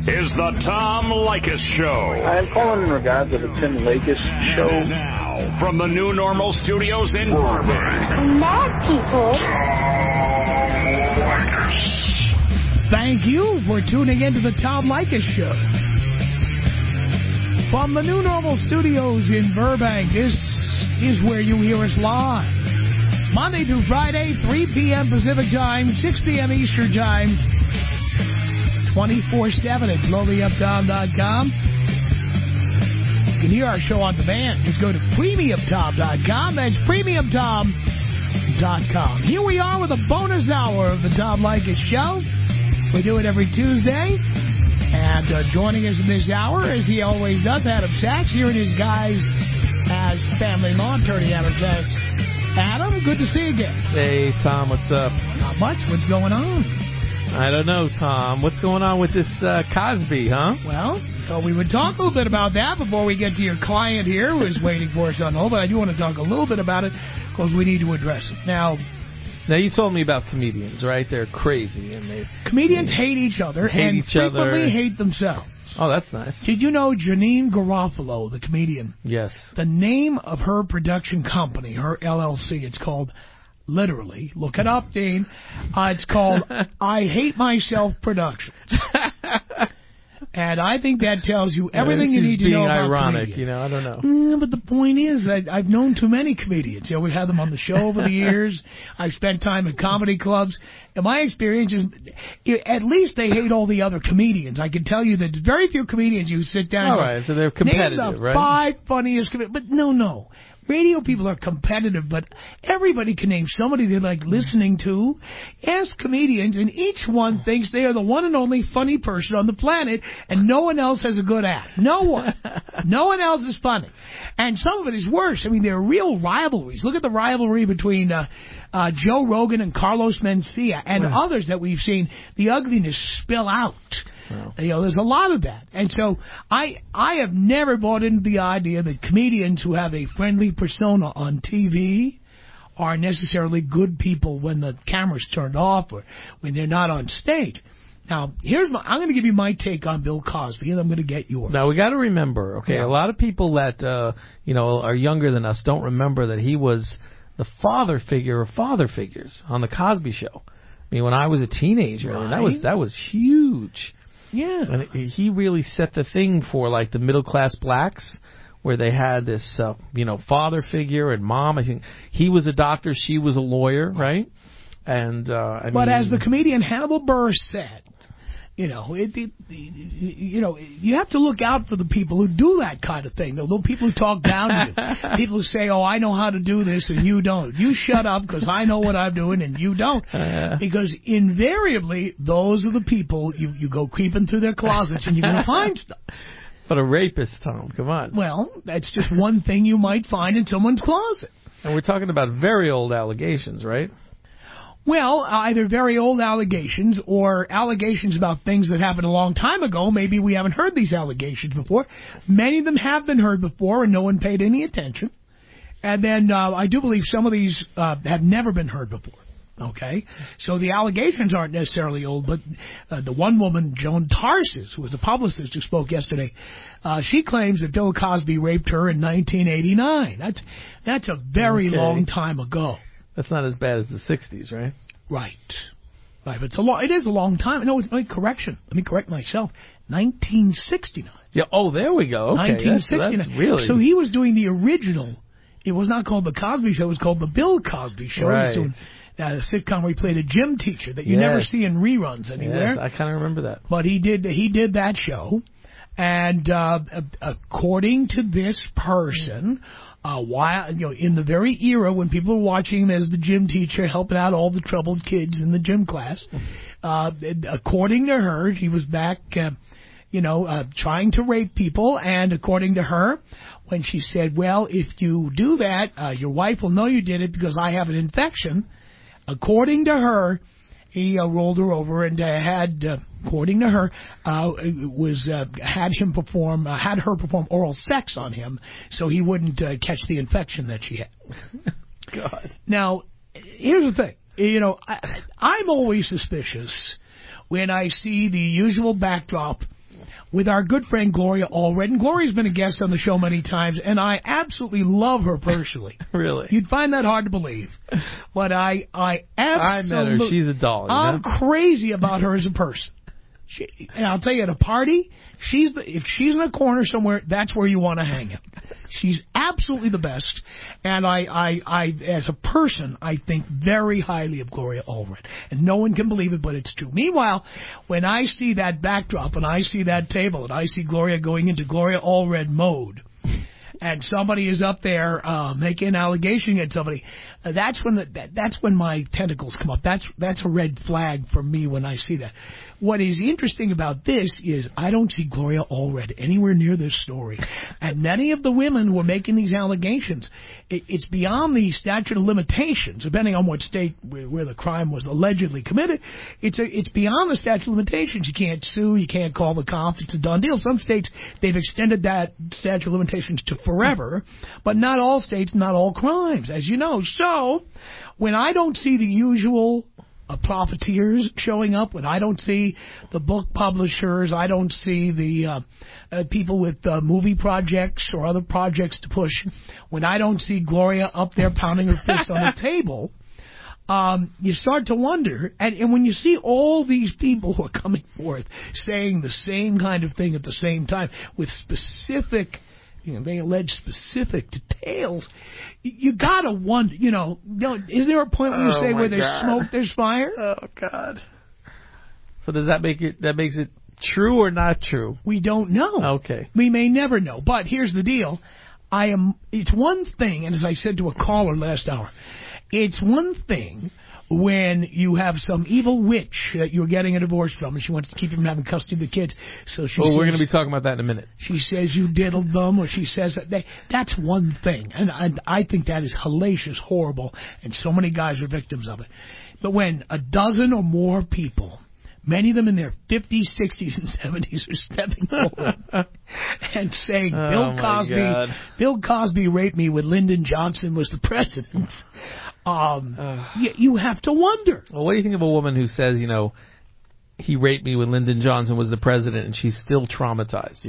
is the Tom Leykis Show. I'm calling in regard to the Tim Leykis Show. And now, from the New Normal Studios in Burbank. Mad people. Thank you for tuning in to the Tom Leykis Show. From the New Normal Studios in Burbank, this is where you hear us live. Monday through Friday, 3 p.m. Pacific Time, 6 p.m. Eastern Time, 24/7 at blowmeuptom.com. You can hear our show on demand. Just go to premiumtom.com. That's premiumtom.com. Here we are with a bonus hour of the Tom Leykis Show. We do it every Tuesday. And joining us in this hour, as he always does, Adam Sachs, here in his guise as family law attorney, Adam Sachs. Adam, good to see you again. Hey, Tom, what's up? Not much. What's going on? I don't know, Tom. What's going on with this Cosby, huh? Well, we would talk a little bit about that before we get to your client here who is waiting for us on hold, but I do want to talk a little bit about it because we need to address it. Now, you told me about comedians, right? They're crazy. And comedians hate each other and frequently hate themselves. Oh, that's nice. Did you know Janeane Garofalo, the comedian? Yes. The name of her production company, her LLC, it's called, literally, look it up, Dean, it's called I Hate Myself Productions. And I think that tells you everything you need to know about ironic, comedians. I don't know. Yeah, but the point is that I've known too many comedians. We've had them on the show over the years. I've spent time at comedy clubs. And my experience is, at least they hate all the other comedians. I can tell you that very few comedians you sit down and all right, so they're competitive, name the right? 5 funniest comedians. But no. Radio people are competitive, but everybody can name somebody they like listening to. Ask comedians, and each one thinks they are the one and only funny person on the planet, and no one else has a good act. No one. No one else is funny. And some of it is worse. I mean, there are real rivalries. Look at the rivalry between Joe Rogan and Carlos Mencia and others that we've seen the ugliness spill out. Wow. There's a lot of that. And so I have never bought into the idea that comedians who have a friendly persona on TV are necessarily good people when the camera's turned off or when they're not on stage. Now, I'm going to give you my take on Bill Cosby, and I'm going to get yours. Now, we got to remember, a lot of people that, are younger than us don't remember that he was the father figure of father figures on the Cosby Show. I mean, when I was a teenager, that was huge. Yeah. And he really set the thing for, like, the middle-class blacks, where they had this, father figure and mom. I think he was a doctor, she was a lawyer, right? And, But as the comedian Hannibal Buress said, you have to look out for the people who do that kind of thing. The people who talk down to you. People who say, I know how to do this and you don't. You shut up because I know what I'm doing and you don't. Because invariably, those are the people, you go creeping through their closets and you're going to find stuff. But a rapist, Tom, come on. Well, that's just one thing you might find in someone's closet. And we're talking about very old allegations, right? Well, either very old allegations or allegations about things that happened a long time ago. Maybe we haven't heard these allegations before. Many of them have been heard before and no one paid any attention. And then I do believe some of these have never been heard before. Okay? So the allegations aren't necessarily old, but the one woman, Joan Tarsis, who was a publicist who spoke yesterday, she claims that Bill Cosby raped her in 1989. That's a very long time ago. That's not as bad as the 60s, right? Right. But it is a long time. No, correction. Let me correct myself. 1969. Yeah. Oh, there we go. Okay. 1969. That's really... So he was doing the original. It was not called the Cosby Show. It was called the Bill Cosby Show. Right. He was doing a sitcom where he played a gym teacher that you never see in reruns anywhere. Yes, I kind of remember that. But he did that show, and according to this person. In the very era when people were watching him as the gym teacher helping out all the troubled kids in the gym class, according to her, he was back, trying to rape people. And according to her, when she said, well, if you do that, your wife will know you did it because I have an infection. According to her, he rolled her over and had, according to her, had her perform oral sex on him so he wouldn't catch the infection that she had. God. Now, here's the thing. I'm always suspicious when I see the usual backdrop with our good friend Gloria Allred. And Gloria's been a guest on the show many times, and I absolutely love her personally. Really? You'd find that hard to believe. But I absolutely... I met her. She's a doll. I'm crazy about her as a person. And I'll tell you, at a party, if she's in a corner somewhere, that's where you want to hang out. She's absolutely the best, and I, as a person, I think very highly of Gloria Allred, and no one can believe it, but it's true. Meanwhile, when I see that backdrop, and I see that table, and I see Gloria going into Gloria Allred mode, and somebody is up there making an allegation against somebody, that's when my tentacles come up. That's a red flag for me when I see that. What is interesting about this is I don't see Gloria Allred anywhere near this story. And many of the women who are making these allegations, it's beyond the statute of limitations, depending on what state where the crime was allegedly committed. It's beyond the statute of limitations. You can't sue. You can't call the cops. It's a done deal. Some states, they've extended that statute of limitations to forever, but not all states, not all crimes, as you know. So when I don't see the usual profiteers showing up, when I don't see the book publishers, I don't see the people with movie projects or other projects to push, when I don't see Gloria up there pounding her fist on the table, you start to wonder. And when you see all these people who are coming forth saying the same kind of thing at the same time with specific, they allege specific details, you gotta wonder, is there a point where you say where there's smoke, there's fire? Oh, God. So does that makes it true or not true? We don't know. Okay. We may never know. But here's the deal. It's one thing, and as I said to a caller last hour, it's one thing when you have some evil witch that you're getting a divorce from, and she wants to keep you from having custody of the kids. So she says, we're going to be talking about that in a minute. She says you diddled them, or she says that's one thing. And I think that is hellacious, horrible, and so many guys are victims of it. But when a dozen or more people, many of them in their 50s, 60s, and 70s, are stepping forward and saying, Bill Cosby raped me when Lyndon Johnson was the president, you have to wonder. Well, what do you think of a woman who says, he raped me when Lyndon Johnson was the president, and she's still traumatized,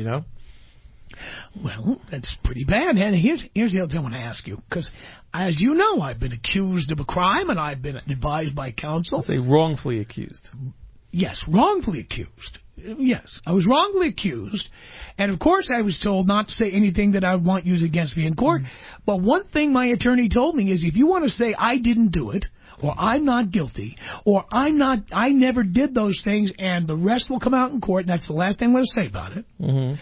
Well, that's pretty bad. And here's the other thing I want to ask you, because as you know, I've been accused of a crime, and I've been advised by counsel. I'll say wrongfully accused. Yes, wrongfully accused. Yes, I was wrongfully accused. And, of course, I was told not to say anything that I would want used against me in court. But one thing my attorney told me is if you want to say I didn't do it, or I'm not guilty, or I never did those things, and the rest will come out in court, and that's the last thing I'm going to say about it.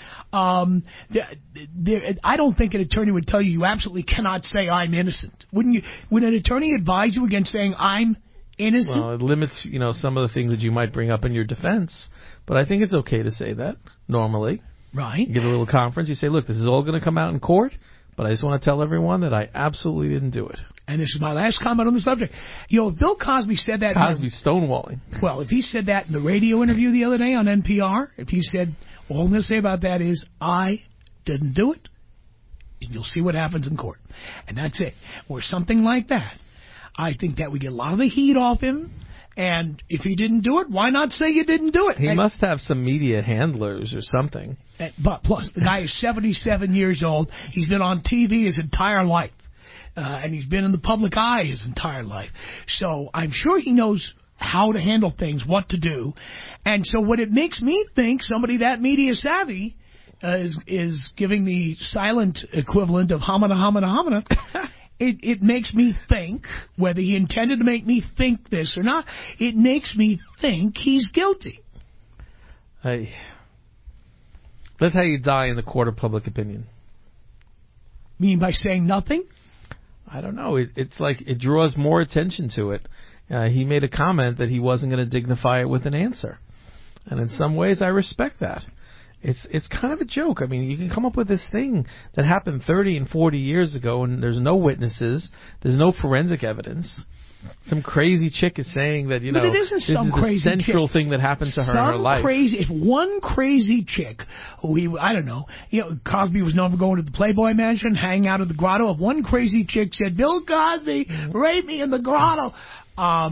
I don't think an attorney would tell you absolutely cannot say I'm innocent. Wouldn't you? Would an attorney advise you against saying I'm innocent? Well, it limits, some of the things that you might bring up in your defense. But I think it's okay to say that, normally. Right. You give a little conference. You say, look, this is all going to come out in court, but I just want to tell everyone that I absolutely didn't do it. And this is my last comment on the subject. If Bill Cosby said that... Cosby's stonewalling. Well, if he said that in the radio interview the other day on NPR, if he said, all I'm going to say about that is, I didn't do it, and you'll see what happens in court. And that's it. Or something like that. I think that would get a lot of the heat off him. And if he didn't do it, why not say you didn't do it? He must have some media handlers or something. But plus, the guy is 77 years old. He's been on TV his entire life. And he's been in the public eye his entire life. So I'm sure he knows how to handle things, what to do. And so what it makes me think, somebody that media savvy is giving the silent equivalent of homina, homina, homina. It makes me think, whether he intended to make me think this or not, it makes me think he's guilty. That's how you die in the court of public opinion. You mean by saying nothing? I don't know. It's like it draws more attention to it. He made a comment that he wasn't going to dignify it with an answer. And in some ways, I respect that. It's kind of a joke. I mean, you can come up with this thing that happened 30 and 40 years ago, and there's no witnesses, there's no forensic evidence. Some crazy chick is saying that, this is the central thing that happened to her in her life. If one crazy chick, I don't know, Cosby was known for going to the Playboy Mansion, hanging out at the grotto. If one crazy chick said, Bill Cosby raped me in the grotto,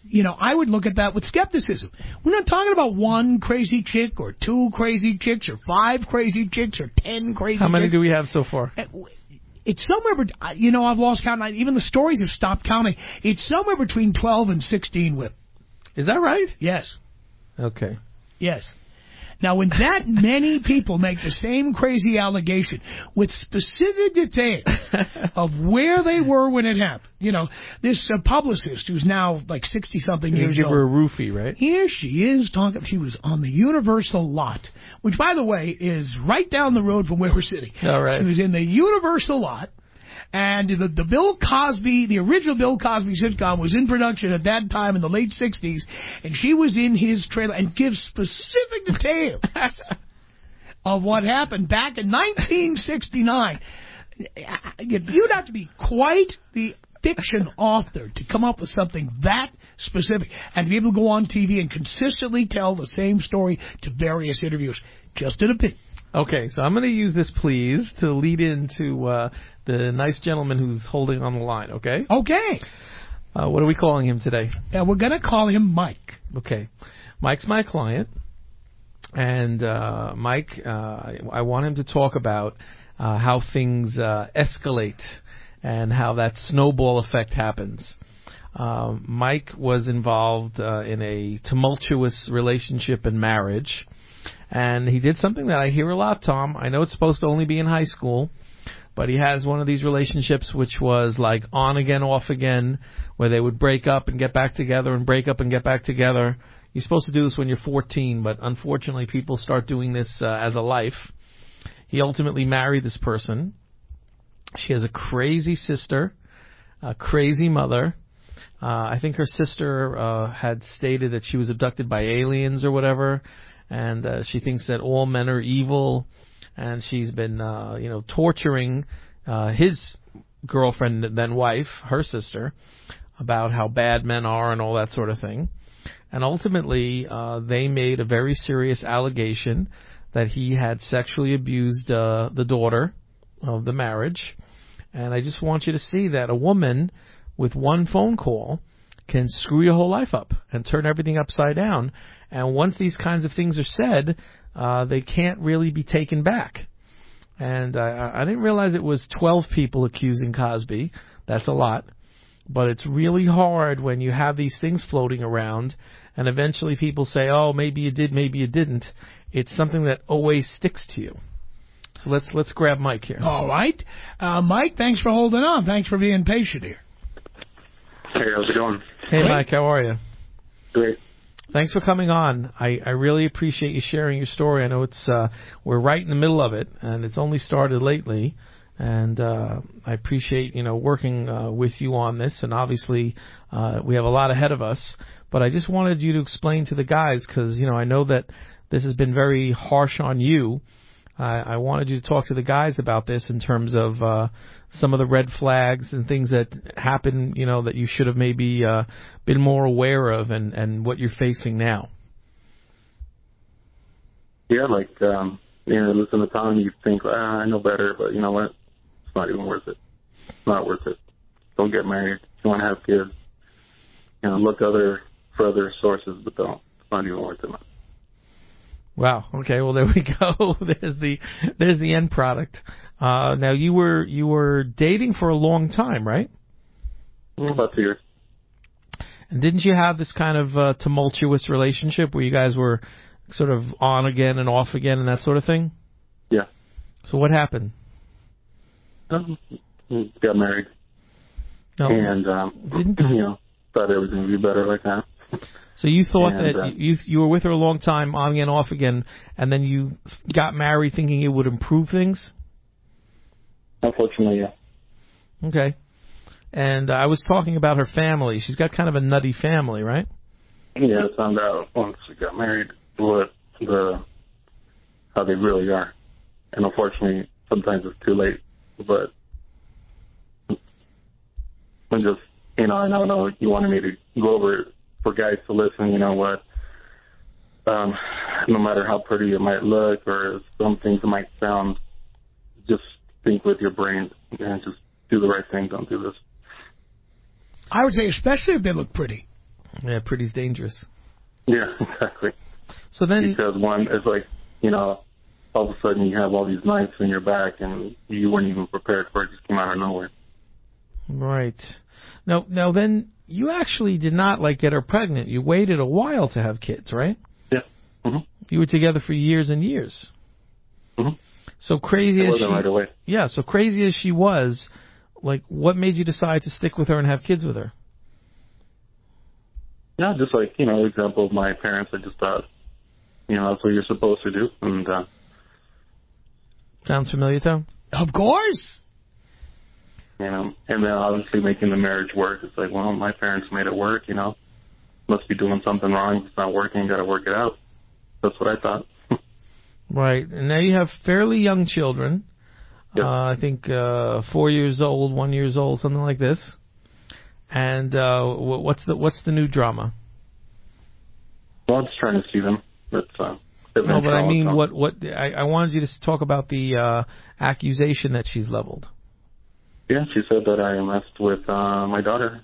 I would look at that with skepticism. We're not talking about one crazy chick or two crazy chicks or 5 crazy chicks or 10 crazy chicks. How many do we have so far? It's somewhere, I've lost count. Even the stories have stopped counting. It's somewhere between 12 and 16 women. Is that right? Yes. Okay. Yes. Now, when that many people make the same crazy allegation with specific details of where they were when it happened, this publicist who's now like 60-something years old. You give her a roofie, right? Here she is talking. She was on the Universal lot, which, by the way, is right down the road from where we're sitting. All right. She was in the Universal lot. And the Bill Cosby, the original Bill Cosby sitcom was in production at that time in the late 60s, and she was in his trailer and gives specific details of what happened back in 1969. You'd have to be quite the fiction author to come up with something that specific and to be able to go on TV and consistently tell the same story to various interviews. Just an opinion. Okay, so I'm going to use this, please, to lead into the nice gentleman who's holding on the line, okay? Okay. What are we calling him today? We're going to call him Mike. Okay. Mike's my client, and Mike, I want him to talk about how things escalate and how that snowball effect happens. Mike was involved in a tumultuous relationship and marriage. And he did something that I hear a lot, Tom. I know it's supposed to only be in high school, but he has one of these relationships which was like on again, off again, where they would break up and get back together and break up and get back together. You're supposed to do this when you're 14, but unfortunately people start doing this as a life. He ultimately married this person. She has a crazy sister, a crazy mother. I think her sister had stated that she was abducted by aliens or whatever. And she thinks that all men are evil, and she's been, torturing his girlfriend, then wife, her sister, about how bad men are and all that sort of thing. And ultimately, they made a very serious allegation that he had sexually abused the daughter of the marriage. And I just want you to see that a woman with one phone call can screw your whole life up and turn everything upside down. And once these kinds of things are said, they can't really be taken back. And I didn't realize it was 12 people accusing Cosby. That's a lot. But it's really hard when you have these things floating around and eventually people say, oh, maybe you did, maybe you didn't. It's something that always sticks to you. So let's grab Mike here. All right. Mike, thanks for holding on. Thanks for being patient here. Hey, how's it going? Hey, Great. Mike, how are you? Great. Thanks for coming on. I really appreciate you sharing your story. I know it's we're right in the middle of it, and it's only started lately. And I appreciate working with you on this. And obviously, we have a lot ahead of us. But I just wanted you to explain to the guys because I know that this has been very harsh on you. I wanted you to talk to the guys about this in terms of some of the red flags and things that happen, that you should have maybe been more aware of and what you're facing now. Yeah, listen to Tom, you think, I know better, but you know what? It's not even worth it. It's not worth it. Don't get married. If you want to have kids, look for other sources, but don't. It's not even worth it. Wow. Okay. Well, there we go. There's the end product. Now you were dating for a long time, right? About 2 years. And didn't you have this kind of tumultuous relationship where you guys were sort of on again and off again and that sort of thing? Yeah. So what happened? Got married. No. And thought everything would be better like that. So you thought that you were with her a long time, on again, off again, and then you got married thinking it would improve things? Unfortunately, yeah. Okay. And I was talking about her family. She's got kind of a nutty family, right? Yeah, I found out once we got married how they really are. And unfortunately, sometimes it's too late. But I'm just, I know you wanted me to go over it for guys to listen, you know what, no matter how pretty it might look or some things it might sound, just think with your brain and just do the right thing. Don't do this. I would say especially if they look pretty. Yeah, pretty's dangerous. Yeah, exactly. So then, because one, it's like, all of a sudden you have all these knives in your back and you weren't even prepared for it. It just came out of nowhere. Right. Now then, you actually did not get her pregnant. You waited a while to have kids, right? Yeah. Mm-hmm. You were together for years and years. Mm-hmm. So crazy it as wasn't she, right away. Yeah. So crazy as she was, what made you decide to stick with her and have kids with her? Yeah, just example of my parents. I just thought, that's what you're supposed to do. And sounds familiar, Tom? Of course. And then obviously making the marriage work. It's like, well, my parents made it work. Must be doing something wrong. If it's not working, got to work it out. That's what I thought. Right. And now you have fairly young children. Yep. I think 4 years old, 1 year old, something like this. And what's the new drama? Well, I'm just trying to see them. But no, but I mean, I wanted you to talk about the accusation that she's leveled. Yeah, she said that I messed with my daughter.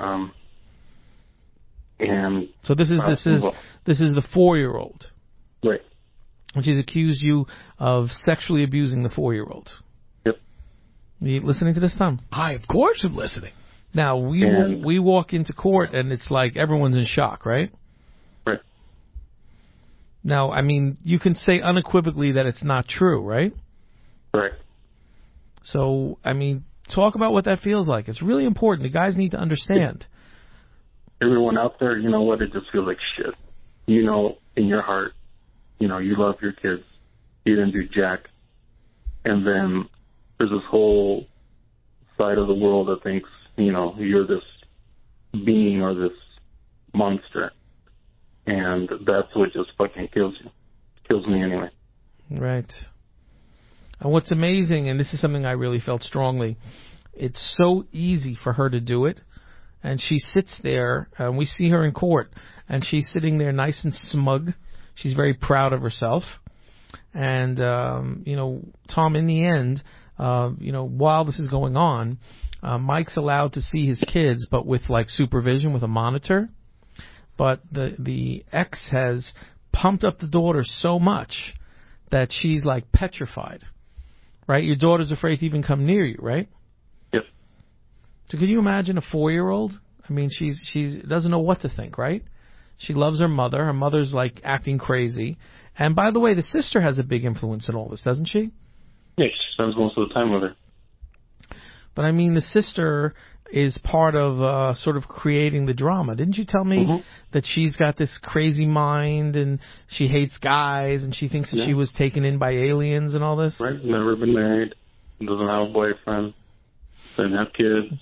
And so this is the 4-year-old. Right. And she's accused you of sexually abusing the 4-year-old. Yep. Are you listening to this, Tom? I, of course, am listening. Now, we walk into court, and it's like everyone's in shock, right? Right. Now, I mean, you can say unequivocally that it's not true, right? Right. So, I mean, talk about what that feels like. It's really important. The guys need to understand. Everyone out there, you know what? It just feels like shit. In your heart, you love your kids. You didn't do jack. And then there's this whole side of the world that thinks, you're this being or this monster. And that's what just fucking kills you. Kills me anyway. Right. And what's amazing, and this is something I really felt strongly, it's so easy for her to do it. And she sits there, and we see her in court, and she's sitting there nice and smug. She's very proud of herself. And, Tom, in the end, while this is going on, Mike's allowed to see his kids, but with supervision, with a monitor. But the ex has pumped up the daughter so much that she's petrified, right? Your daughter's afraid to even come near you, right? Yep. So could you imagine a 4-year-old? I mean, she's doesn't know what to think, right? She loves her mother. Her mother's acting crazy. And by the way, the sister has a big influence in all this, doesn't she? Yeah, she spends most of the time with her. But I mean, the sister is part of sort of creating the drama. Didn't you tell me that she's got this crazy mind and she hates guys and she thinks that she was taken in by aliens and all this? Right. Never been married. Doesn't have a boyfriend. Doesn't have kids.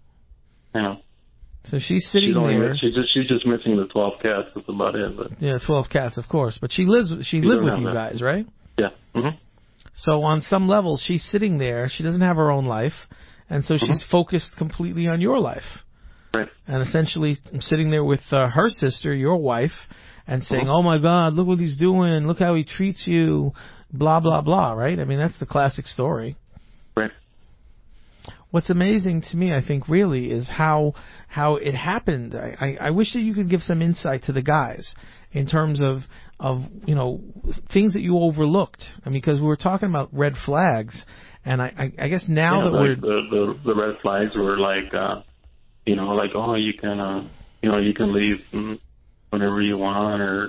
So she's sitting there. She's just missing the 12 cats. That's about it. But. Yeah, 12 cats, of course. But she lived with you guys, right? Yeah. Mm-hmm. So on some level, she's sitting there. She doesn't have her own life. And so she's focused completely on your life. Right. And essentially sitting there with her sister, your wife, and saying, oh, my God, look what he's doing. Look how he treats you. Blah, blah, blah, right? I mean, that's the classic story. Right. What's amazing to me, I think, really, is how it happened. I wish that you could give some insight to the guys in terms of things that you overlooked. I mean, because we were talking about red flags. And I guess now that we're the red flags were oh, you can you can leave whenever you want, or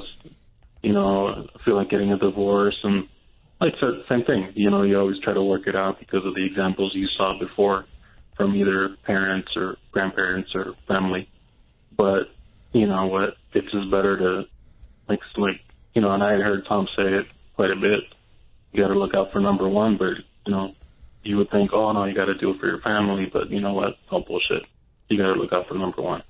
feel like getting a divorce, and same thing. You always try to work it out because of the examples you saw before from either parents or grandparents or family. But what, it's just better to and I heard Tom say it quite a bit. You got to look out for number one, but you would think, oh, no, you got to do it for your family, but you know what? All bullshit. You got to look out for number one.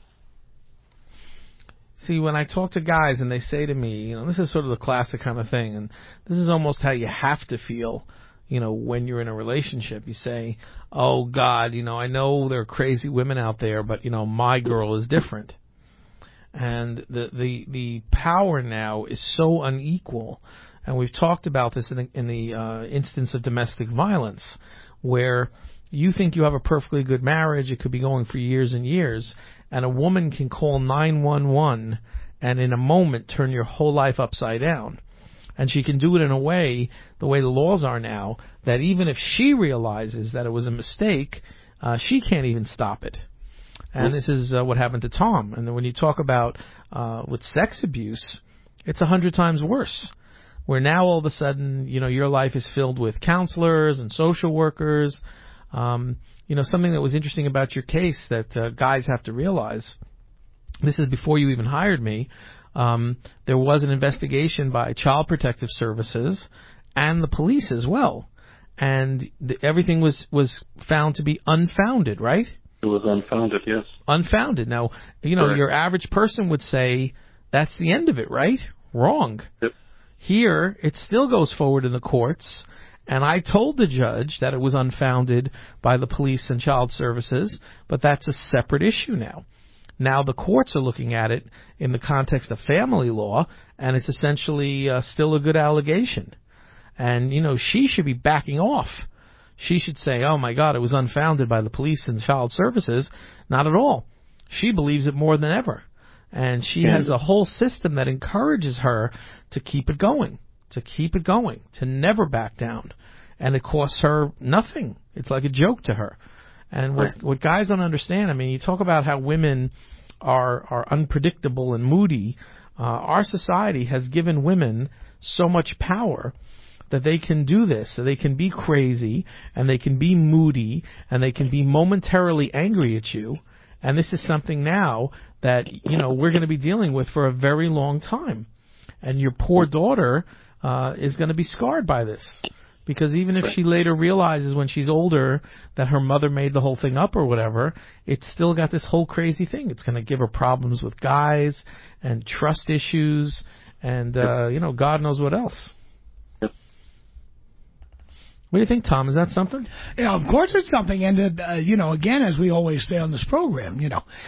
See, when I talk to guys and they say to me, this is sort of the classic kind of thing, and this is almost how you have to feel, when you're in a relationship. You say, oh, God, I know there are crazy women out there, but, my girl is different. And the power now is so unequal. And we've talked about this in the instance of domestic violence, where you think you have a perfectly good marriage, it could be going for years and years, and a woman can call 911 and in a moment turn your whole life upside down. And she can do it in a way, the way the laws are now, that even if she realizes that it was a mistake, she can't even stop it. And this is what happened to Tom. And then when you talk about with sex abuse, it's 100 times worse. Where now all of a sudden, your life is filled with counselors and social workers. Something that was interesting about your case that guys have to realize, this is before you even hired me, there was an investigation by Child Protective Services and the police as well. And everything was found to be unfounded, right? It was unfounded, yes. Unfounded. Now, Correct. Your average person would say that's the end of it, right? Wrong. Yep. Here, it still goes forward in the courts, and I told the judge that it was unfounded by the police and child services, but that's a separate issue now. Now the courts are looking at it in the context of family law, and it's essentially still a good allegation. And, she should be backing off. She should say, oh my God, it was unfounded by the police and child services. Not at all. She believes it more than ever. And she has a whole system that encourages her to keep it going, to never back down. And it costs her nothing. It's like a joke to her. And what guys don't understand, you talk about how women are unpredictable and moody. Our society has given women so much power that they can do this, so they can be crazy, and they can be moody, and they can be momentarily angry at you. And this is something now that, we're going to be dealing with for a very long time. And your poor daughter is going to be scarred by this. Because even if she later realizes when she's older that her mother made the whole thing up or whatever, it's still got this whole crazy thing. It's going to give her problems with guys and trust issues and, God knows what else. What do you think, Tom? Is that something? Yeah, of course it's something. And, again, as we always say on this program,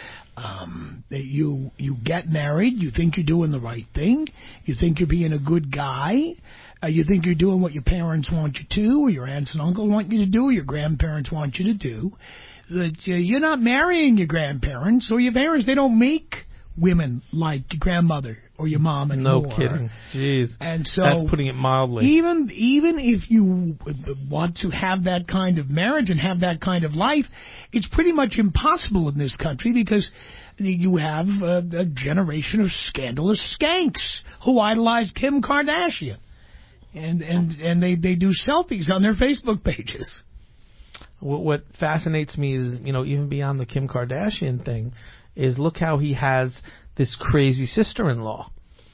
you get married, you think you're doing the right thing, you think you're being a good guy, you think you're doing what your parents want you to, or your aunts and uncles want you to do, or your grandparents want you to do. That you're not marrying your grandparents or your parents. They don't make women like your grandmother or your mom anymore. No kidding. Jeez. And so that's putting it mildly. Even if you want to have that kind of marriage and have that kind of life, it's pretty much impossible in this country because you have a generation of scandalous skanks who idolize Kim Kardashian. And they do selfies on their Facebook pages. What fascinates me is, even beyond the Kim Kardashian thing, is look how he has this crazy sister-in-law.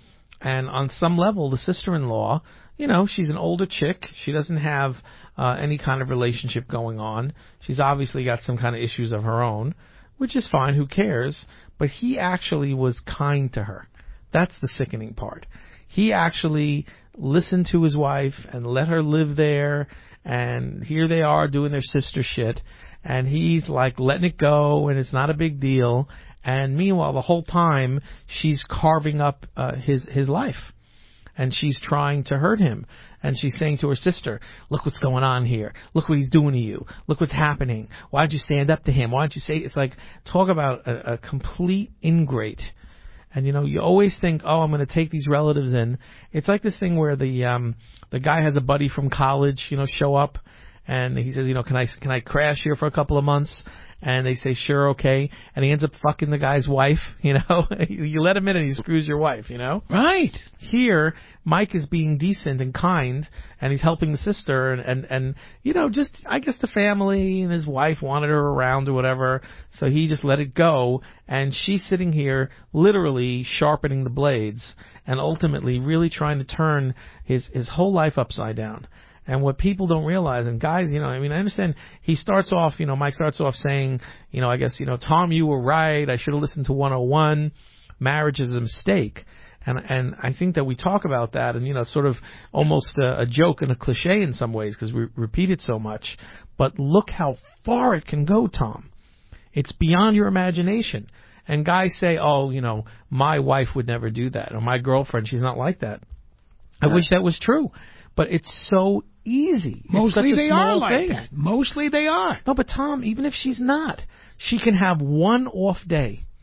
And on some level, the sister-in-law, she's an older chick. She doesn't have any kind of relationship going on. She's obviously got some kind of issues of her own, which is fine. Who cares? But he actually was kind to her. That's the sickening part. He actually listened to his wife and let her live there. And here they are doing their sister shit. And he's like letting it go, and it's not a big deal. And meanwhile, the whole time, she's carving up his life. And she's trying to hurt him. And she's saying to her sister, look what's going on here. Look what he's doing to you. Look what's happening. Why don't you stand up to him? Why don't you say... It's like, talk about a complete ingrate. And, you always think, oh, I'm going to take these relatives in. It's like this thing where the guy has a buddy from college, show up. And he says, can I crash here for a couple of months? And they say, sure, okay. And he ends up fucking the guy's wife, You let him in and he screws your wife, Right. Here, Mike is being decent and kind, and he's helping the sister, and just, I guess the family and his wife wanted her around or whatever, so he just let it go, and she's sitting here literally sharpening the blades, and ultimately really trying to turn his whole life upside down. And what people don't realize, and guys, I understand he starts off, Mike starts off saying, I guess, Tom, you were right. I should have listened to 101. Marriage is a mistake. And I think that we talk about that and, sort of almost a joke and a cliche in some ways because we repeat it so much. But look how far it can go, Tom. It's beyond your imagination. And guys say, oh, my wife would never do that. Or my girlfriend, she's not like that. I wish that was true. But it's so easy. Mostly they are like thing. that. Mostly they are. No, but Tom, even if she's not, she can have one off day.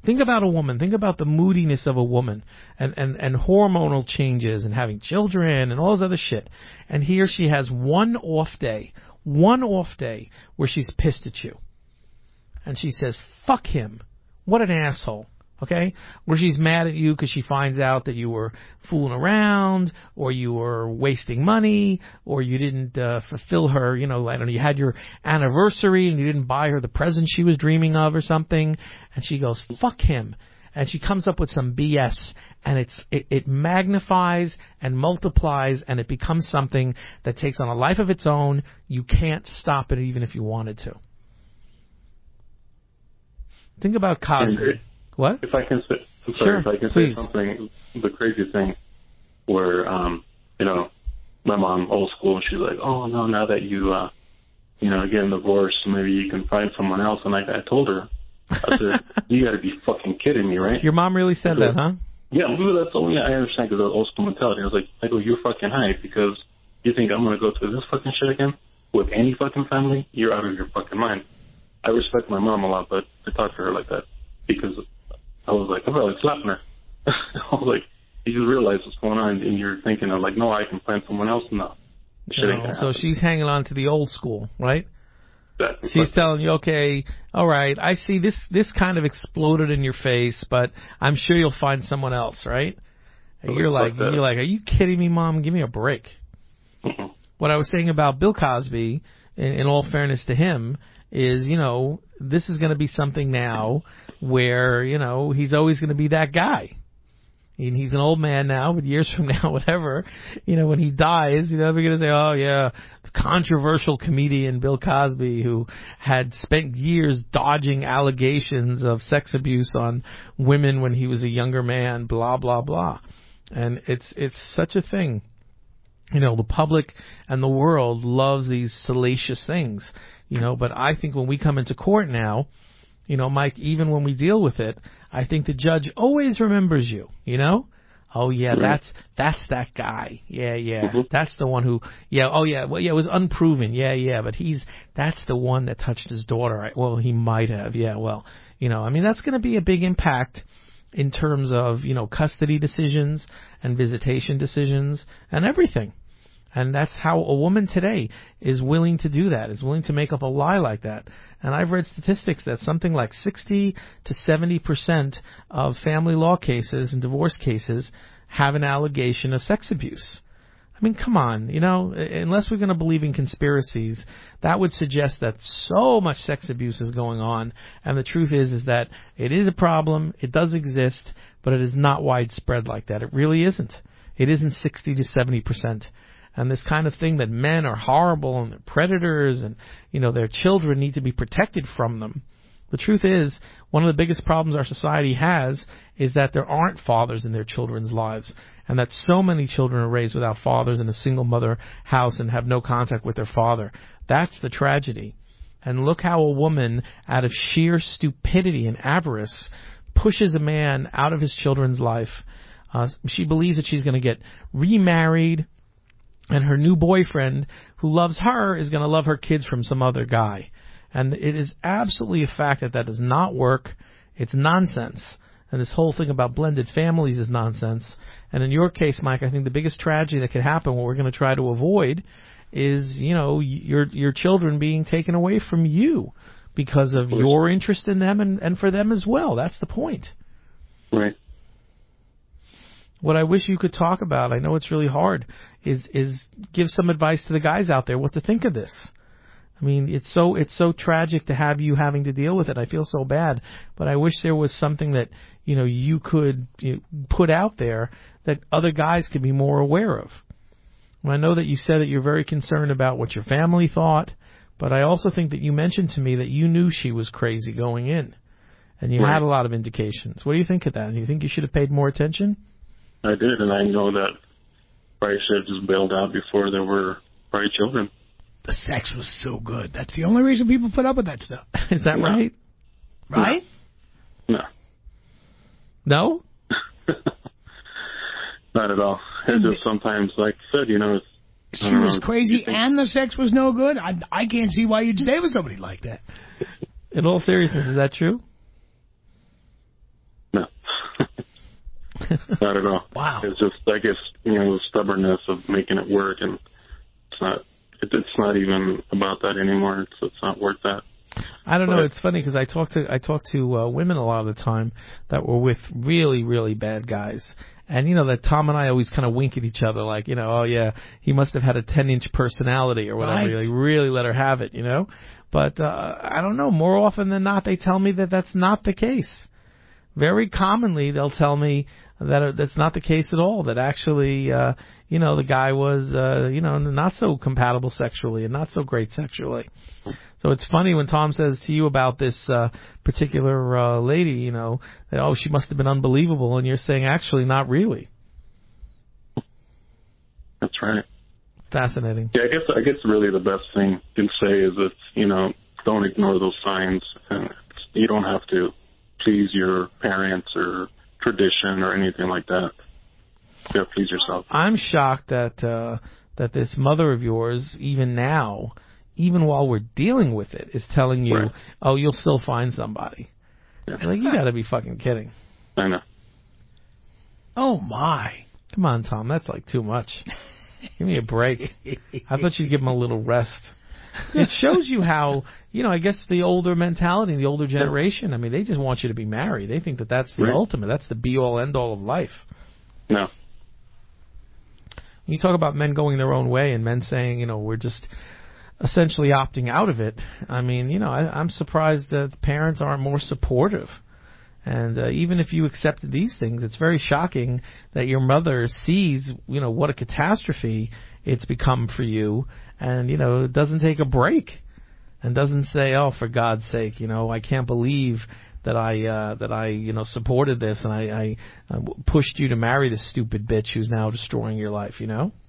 Think about a woman. Think about the moodiness of a woman and hormonal changes and having children and all this other shit. And here she has one off day where she's pissed at you. And she says, fuck him. What an asshole. Okay? Where she's mad at you because she finds out that you were fooling around, or you were wasting money, or you didn't fulfill her, I don't know, you had your anniversary and you didn't buy her the present she was dreaming of or something, and she goes, fuck him. And she comes up with some BS, and it magnifies and multiplies, and it becomes something that takes on a life of its own. You can't stop it even if you wanted to. Think about Cosby. What? If I can say, sure, if I can please. say something, the crazy thing where, my mom, old school, she's like, oh, no, now that you, getting divorced, maybe you can find someone else. And I told her, I said, you got to be fucking kidding me, right? Your mom really said that, huh? Yeah, that's only, I understand because of old school mentality. I was like, you're fucking high because you think I'm going to go through this fucking shit again with any fucking family? You're out of your fucking mind. I respect my mom a lot, but to talk to her like that, because I was like, I'm probably slapping her. I was like, you realize what's going on, and you're thinking, I'm like, no, I can find someone else. No. So she's hanging on to the old school, right? Exactly. She's telling you, okay, all right, I see this kind of exploded in your face, but I'm sure you'll find someone else, right? And you're like, are you kidding me, Mom? Give me a break. Mm-hmm. What I was saying about Bill Cosby, in all fairness to him, is, this is going to be something now where, he's always going to be that guy. And he's an old man now, but years from now, whatever, when he dies, they're going to say, oh, yeah, the controversial comedian Bill Cosby, who had spent years dodging allegations of sex abuse on women when he was a younger man, blah, blah, blah. And it's such a thing. The public and the world loves these salacious things, but I think when we come into court now, Mike, even when we deal with it, I think the judge always remembers you, Oh, yeah, that's that guy. Yeah. Mm-hmm. That's the one who, it was unproven. Yeah, but that's the one that touched his daughter. Well, he might have. Yeah, well, that's going to be a big impact in terms of, custody decisions and visitation decisions and everything. And that's how a woman today is willing to do that, is willing to make up a lie like that. And I've read statistics that something like 60 to 70% of family law cases and divorce cases have an allegation of sex abuse. I mean, come on, unless we're going to believe in conspiracies, that would suggest that so much sex abuse is going on. And the truth is that it is a problem. It does exist, but it is not widespread like that. It really isn't. It isn't 60 to 70%. And this kind of thing that men are horrible and they're predators and, their children need to be protected from them. The truth is, one of the biggest problems our society has is that there aren't fathers in their children's lives, and that so many children are raised without fathers in a single mother house and have no contact with their father. That's the tragedy. And look how a woman, out of sheer stupidity and avarice, pushes a man out of his children's life. She believes that she's going to get remarried, and her new boyfriend, who loves her, is going to love her kids from some other guy. And it is absolutely a fact that does not work. It's nonsense. And this whole thing about blended families is nonsense. And in your case, Mike, I think the biggest tragedy that could happen, what we're going to try to avoid, is, your children being taken away from you because of your interest in them and for them as well. That's the point. Right. What I wish you could talk about, I know it's really hard, is give some advice to the guys out there what to think of this. I mean, it's so tragic to have you having to deal with it. I feel so bad, but I wish there was something that, you could put out there that other guys could be more aware of. And I know that you said that you're very concerned about what your family thought, but I also think that you mentioned to me that you knew she was crazy going in, and you had a lot of indications. What do you think of that? Do you think you should have paid more attention? I did, and I know that probably should have just bailed out before there were probably children. The sex was so good. That's the only reason people put up with that stuff. Is that right? Right? No. No? Not at all. It's just sometimes, like I said, she was crazy and the sex was no good? I can't see why you'd stay with somebody like that. In all seriousness, is that true? Not at all. Wow. It's just, I guess, the stubbornness of making it work, and it's not even about that anymore. It's not worth that. I don't know. It's funny because I talk to women a lot of the time that were with really, really bad guys. And, that Tom and I always kind of wink at each other like, oh, yeah, he must have had a 10-inch personality or whatever. Right. He really let her have it, But I don't know. More often than not, they tell me that that's not the case. Very commonly, they'll tell me that that's not the case at all, that actually, the guy was, not so compatible sexually and not so great sexually. So it's funny when Tom says to you about this particular lady, that, she must have been unbelievable, and you're saying, actually, not really. That's right. Fascinating. Yeah, I guess really the best thing you can say is that, don't ignore those signs. You don't have to please your parents or tradition or anything like that. You have to please yourself. I'm shocked that this mother of yours, even now, even while we're dealing with it, is telling you, right. Oh, you'll still find somebody. Yeah. Like, you got to be fucking kidding. I know. Oh, my. Come on, Tom. That's like too much. Give me a break. I thought you'd give him a little rest. It shows you how, I guess the older mentality, the older generation, they just want you to be married. They think that that's the ultimate. That's the be-all, end-all of life. No. You talk about men going their own way and men saying, we're just essentially opting out of it. I'm surprised that parents aren't more supportive. And even if you accepted these things, it's very shocking that your mother sees, what a catastrophe it's become for you, and, doesn't take a break and doesn't say, oh, for God's sake, I can't believe that I supported this and I pushed you to marry this stupid bitch who's now destroying your life,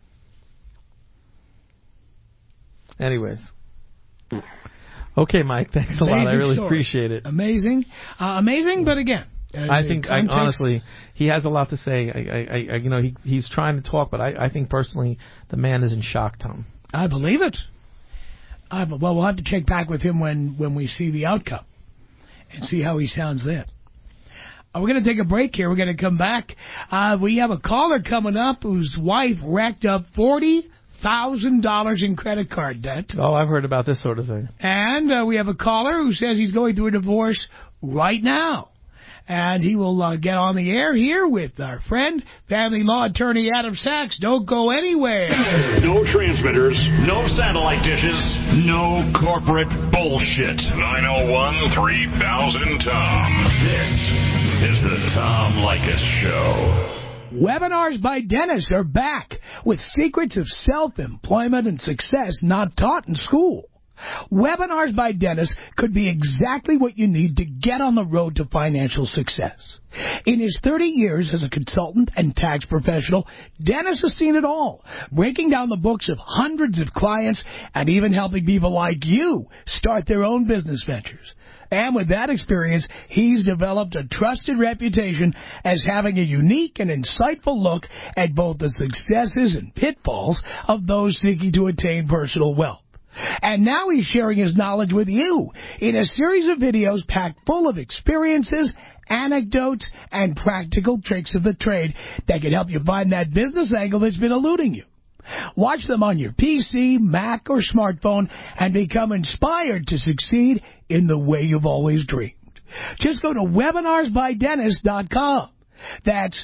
Anyways. Okay, Mike, thanks a lot. I really appreciate it. Amazing. But again, I think honestly, he has a lot to say. He's trying to talk, but I think personally the man is in shock, Tom. I believe it. Well, we'll have to check back with him when we see the outcome and see how he sounds then. We're going to take a break here. We're going to come back. We have a caller coming up whose wife racked up $40,000 in credit card debt. Oh, I've heard about this sort of thing. And we have a caller who says he's going through a divorce right now. And he will get on the air here with our friend, family law attorney Adam Sachs. Don't go anywhere. No transmitters, no satellite dishes, no corporate bullshit. 901-3000-TOM. This is the Tom Leykis Show. Webinars by Dennis are back with secrets of self-employment and success not taught in school. Webinars by Dennis could be exactly what you need to get on the road to financial success. In his 30 years as a consultant and tax professional, Dennis has seen it all, breaking down the books of hundreds of clients and even helping people like you start their own business ventures. And with that experience, he's developed a trusted reputation as having a unique and insightful look at both the successes and pitfalls of those seeking to attain personal wealth. And now he's sharing his knowledge with you in a series of videos packed full of experiences, anecdotes, and practical tricks of the trade that can help you find that business angle that's been eluding you. Watch them on your PC, Mac, or smartphone and become inspired to succeed in the way you've always dreamed. Just go to webinarsbydennis.com. That's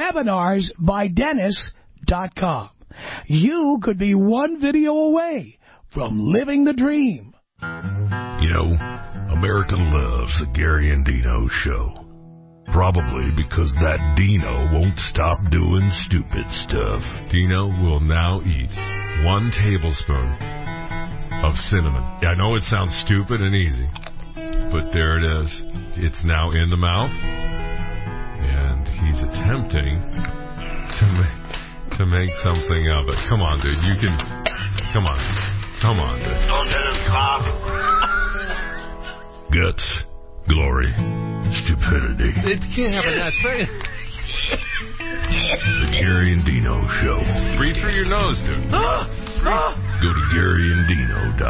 webinarsbydennis.com. You could be one video away from living the dream. America loves the Gary and Dino Show. Probably because that Dino won't stop doing stupid stuff. Dino will now eat 1 tablespoon of cinnamon. I know it sounds stupid and easy, but there it is. It's now in the mouth, and he's attempting to make something of it. Come on, dude. You can... Come on, dude. Don't let him stop. Guts, glory, stupidity. It can't happen that fast. The Gary and Dino Show. Breathe through your nose, dude. Go to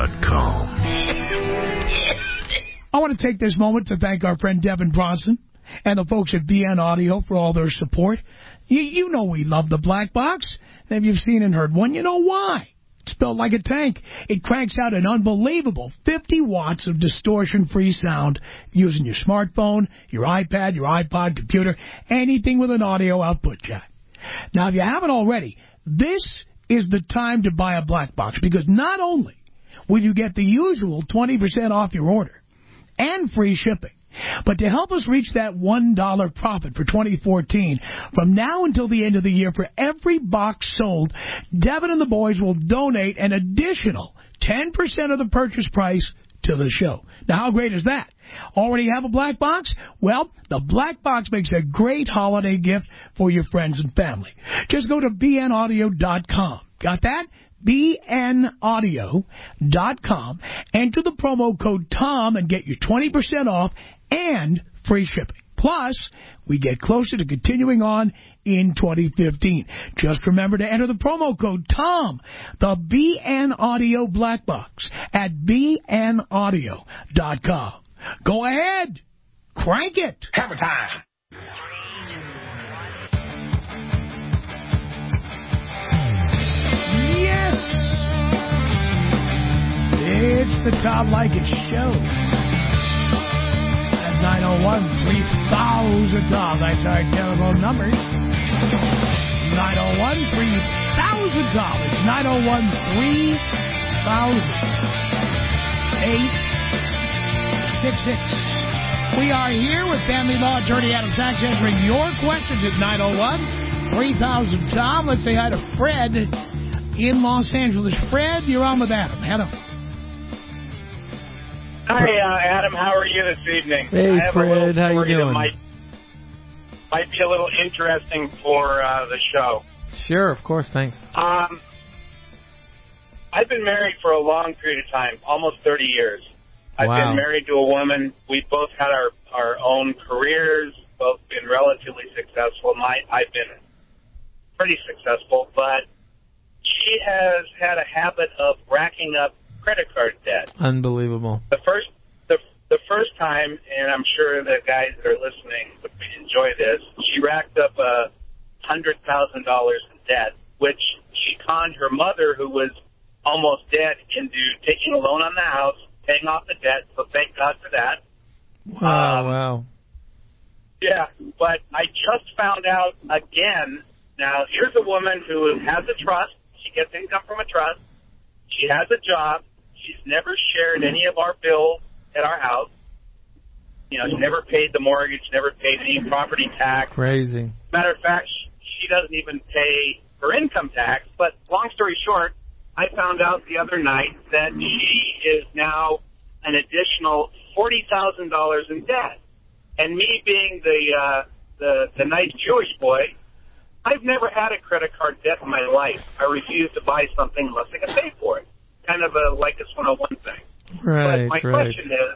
GaryandDino.com. I want to take this moment to thank our friend Devin Bronson and the folks at BN Audio for all their support. You know we love the Black Box. If you've seen and heard one, you know why. It's built like a tank. It cranks out an unbelievable 50 watts of distortion-free sound using your smartphone, your iPad, your iPod, computer, anything with an audio output jack. Now, if you haven't already, this is the time to buy a Black Box, because not only will you get the usual 20% off your order and free shipping, but to help us reach that $1 profit for 2014, from now until the end of the year, for every box sold, Devin and the boys will donate an additional 10% of the purchase price to the show. Now, how great is that? Already have a Black Box? Well, the Black Box makes a great holiday gift for your friends and family. Just go to bnaudio.com. Got that? bnaudio.com. Enter the promo code TOM and get your 20% off and free shipping. Plus, we get closer to continuing on in 2015. Just remember to enter the promo code TOM, the BN Audio Black Box, at bnaudio.com. Go ahead. Crank it. Hammer time. Yes. It's the Tom Leykis Show. 901-3000-TOM. That's our telephone number. 901-3000-TOM. It's 901-3000-866. We are here with family law attorney Adam Sachs answering your questions at 901-3000-TOM. Let's say hi to Fred in Los Angeles. Fred, you're on with Adam. Hello. Hi, Adam. How are you this evening? Hey, I have Fred. How you doing? That might be a little interesting for the show. Sure, of course. Thanks. I've been married for a long period of time, almost 30 years. I've been married to a woman. We've both had our own careers, both been relatively successful. I've been pretty successful, but she has had a habit of racking up credit card debt. Unbelievable. The first time, and I'm sure the guys that are listening would enjoy this, she racked up $100,000 in debt, which she conned her mother, who was almost dead, into taking a loan on the house, paying off the debt, so thank God for that. Wow. Yeah, but I just found out again. Now, here's a woman who has a trust. She gets income from a trust. She has a job. She's never shared any of our bills at our house. You know, she never paid the mortgage, never paid any property tax. Crazy. Matter of fact, she doesn't even pay her income tax. But long story short, I found out the other night that she is now an additional $40,000 in debt. And me being the nice Jewish boy, I've never had a credit card debt in my life. I refuse to buy something unless I can pay for it. Kind of a Leykis 101 thing. Right, but my question is,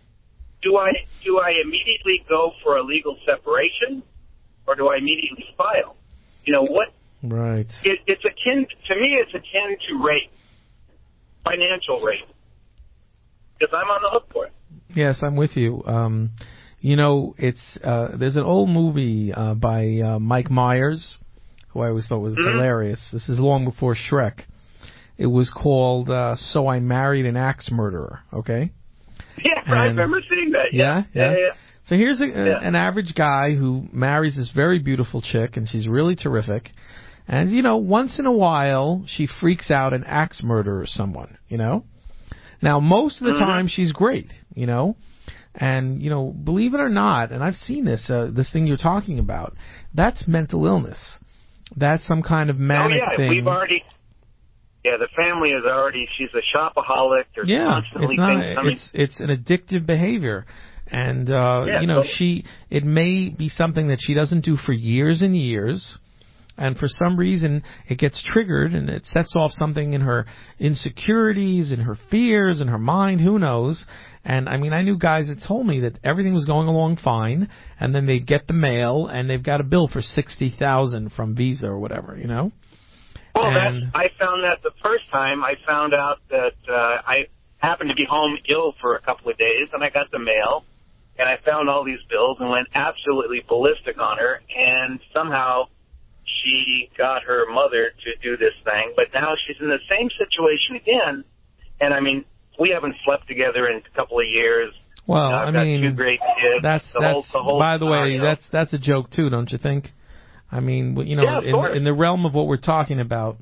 do I immediately go for a legal separation, or do I immediately file? You know what? Right. It's akin to me. It's akin to rape, financial rape, because I'm on the hook for it. Yes, I'm with you. You know, it's there's an old movie by Mike Myers, who I always thought was hilarious. This is long before Shrek. It was called So I Married an Axe Murderer, okay? Yeah, I remember seeing that. Yeah. So here's an average guy who marries this very beautiful chick, and she's really terrific. And, you know, once in a while, she freaks out and axe murders someone, you know? Now, most of the time, she's great, you know? And, you know, believe it or not, and I've seen this thing you're talking about, that's mental illness. That's some kind of manic thing. We've already... Yeah, the family is already, she's a shopaholic. There's constantly things coming. It's an addictive behavior. And, you know, it may be something that she doesn't do for years and years. And for some reason, it gets triggered and it sets off something in her insecurities and her fears and her mind. Who knows? And, I mean, I knew guys that told me that everything was going along fine, and then they'd get the mail, and they've got a bill for $60,000 from Visa or whatever, you know? Well, I found that the first time. I found out that I happened to be home ill for a couple of days, and I got the mail, and I found all these bills and went absolutely ballistic on her, and somehow she got her mother to do this thing, but now she's in the same situation again, and I mean, we haven't slept together in a couple of years. Well, I've got 2 great kids. That's by the way, you know. that's a joke too, don't you think? I mean, you know, Yeah, in the realm of what we're talking about,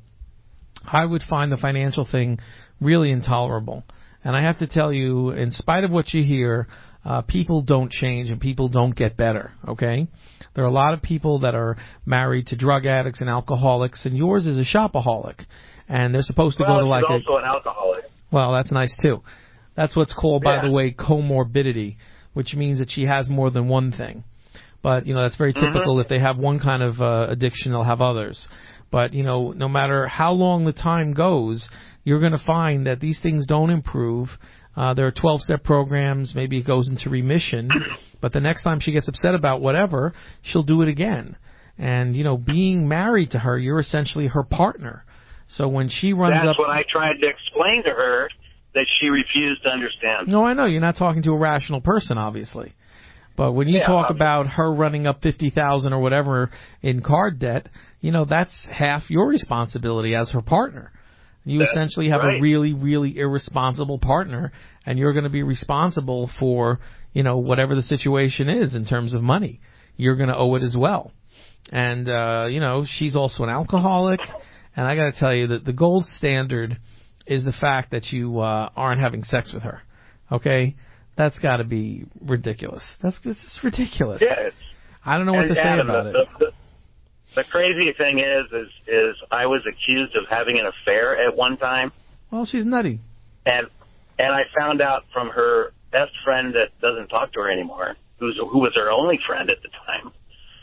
I would find the financial thing really intolerable. And I have to tell you, in spite of what you hear, people don't change and people don't get better, okay? There are a lot of people that are married to drug addicts and alcoholics, and yours is a shopaholic. And they're supposed to go to like she's also an alcoholic. Well, that's nice too. That's what's called, by the way, comorbidity, which means that she has more than one thing. But, you know, that's very typical. If they have one kind of addiction, they'll have others. But, you know, no matter how long the time goes, you're going to find that these things don't improve. There are 12-step programs. Maybe it goes into remission. But the next time she gets upset about whatever, she'll do it again. And, you know, being married to her, you're essentially her partner. So when she runs up... That's what I tried to explain to her, that she refused to understand. No, I know. You're not talking to a rational person, obviously. But when you talk about her running up $50,000 or whatever in card debt, you know, that's half your responsibility as her partner. You essentially have a really, really irresponsible partner, and you're going to be responsible for, you know, whatever the situation is in terms of money. You're going to owe it as well. And, you know, she's also an alcoholic. And I got to tell you that the gold standard is the fact that you aren't having sex with her. Okay? That's got to be ridiculous. This is ridiculous. Yeah, I don't know what to say about it. The crazy thing is I was accused of having an affair at one time. Well, she's nutty. And I found out from her best friend that doesn't talk to her anymore, who was her only friend at the time,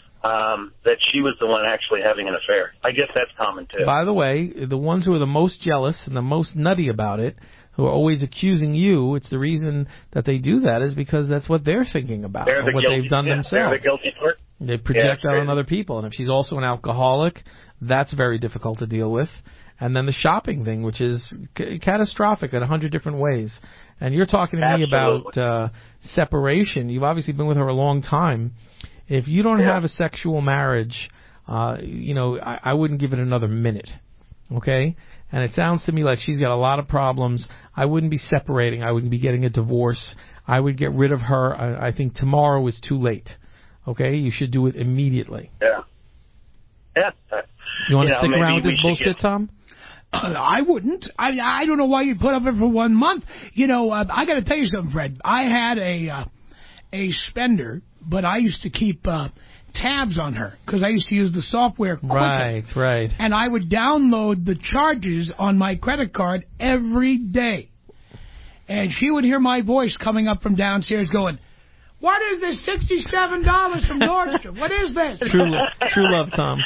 that she was the one actually having an affair. I guess that's common, too. By the way, the ones who are the most jealous and the most nutty about it, who are always accusing you, it's the reason that they do that is because that's what they're thinking about, or what they've done themselves. They're the guilty part. They project that on other people. And if she's also an alcoholic, that's very difficult to deal with. And then the shopping thing, which is catastrophic in 100 different ways. And you're talking to me about separation. You've obviously been with her a long time. If you don't have a sexual marriage, you know, I wouldn't give it another minute. Okay? And it sounds to me like she's got a lot of problems. I wouldn't be separating. I wouldn't be getting a divorce. I would get rid of her. I think tomorrow is too late. Okay? You should do it immediately. Yeah. Yeah. You want to stick around with this bullshit, Tom? I wouldn't. I don't know why you'd put up with it for 1 month. You know, I got to tell you something, Fred. I had a spender, but I used to keep tabs on her because I used to use the software Quicken. Right. And I would download the charges on my credit card every day. And she would hear my voice coming up from downstairs going, "What is this $67 from Nordstrom? What is this?" True love, Tom.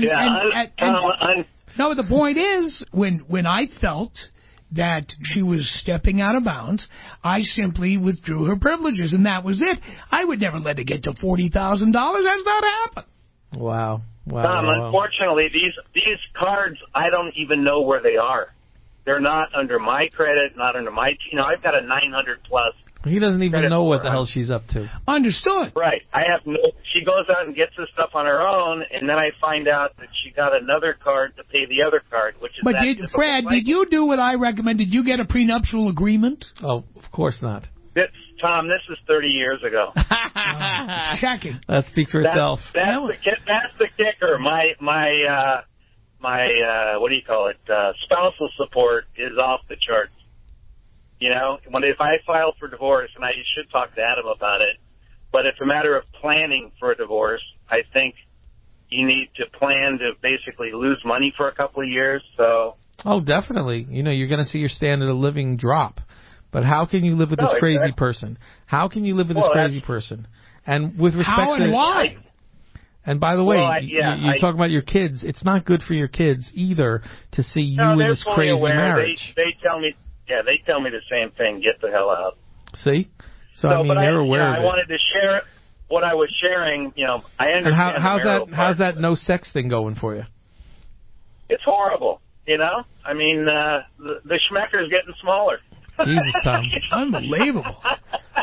No, the point is, when I felt that she was stepping out of bounds, I simply withdrew her privileges, and that was it. I would never let it get to $40,000. That's not happen. Wow. Unfortunately, these cards, I don't even know where they are. They're not under my credit, not under my, you know, I've got a 900 plus. He doesn't even know what the hell she's up to. Understood. Right. She goes out and gets this stuff on her own, and then I find out that she got another card to pay the other card, which is. But Fred, did you do what I recommend? Did you get a prenuptial agreement? Oh, of course not. Tom, this is 30 years ago. Checking. That speaks for itself. That's the kicker. My what do you call it? Spousal support is off the charts. You know, if I file for divorce, and I should talk to Adam about it, but it's a matter of planning for a divorce. I think you need to plan to basically lose money for a couple of years. So. Oh, definitely. You know, you're going to see your standard of living drop. But how can you live with this crazy person? How can you live with this crazy person? And with respect how and why? And by the way, you talk about your kids. It's not good for your kids either to see you in this crazy marriage. They tell me. Yeah, they tell me the same thing. Get the hell out. See? So I mean, they're aware of it. I wanted to share what I was sharing. You know, I understand. And how's that no sex thing going for you? It's horrible. You know, I mean, the schmecker's getting smaller. Jesus, Tom. Unbelievable.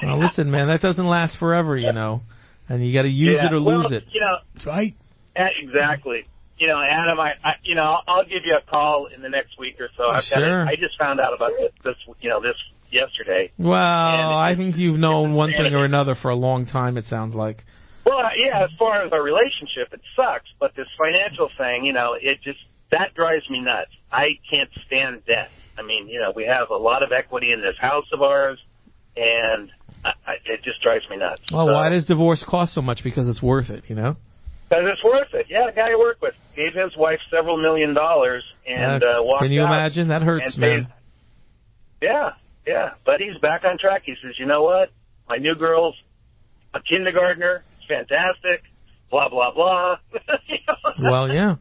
Well, listen, man, that doesn't last forever, you know, and you got to use it or lose it. You know, That's right. Exactly. You know, Adam, I'll give you a call in the next week or so. Sure. I just found out about this yesterday. Well, I think you've known one thing or another for a long time, it sounds like. Well, yeah, as far as our relationship, it sucks. But this financial thing, you know, that drives me nuts. I can't stand debt. I mean, you know, we have a lot of equity in this house of ours, and it just drives me nuts. Well, why does divorce cost so much? Because it's worth it, you know? Because it's worth it. Yeah, the guy I work with gave his wife several $1 million and walked out. Can you imagine? That hurts, man. Yeah. But he's back on track. He says, you know what? My new girl's a kindergartner. It's fantastic. Blah, blah, blah. You know? Well, yeah.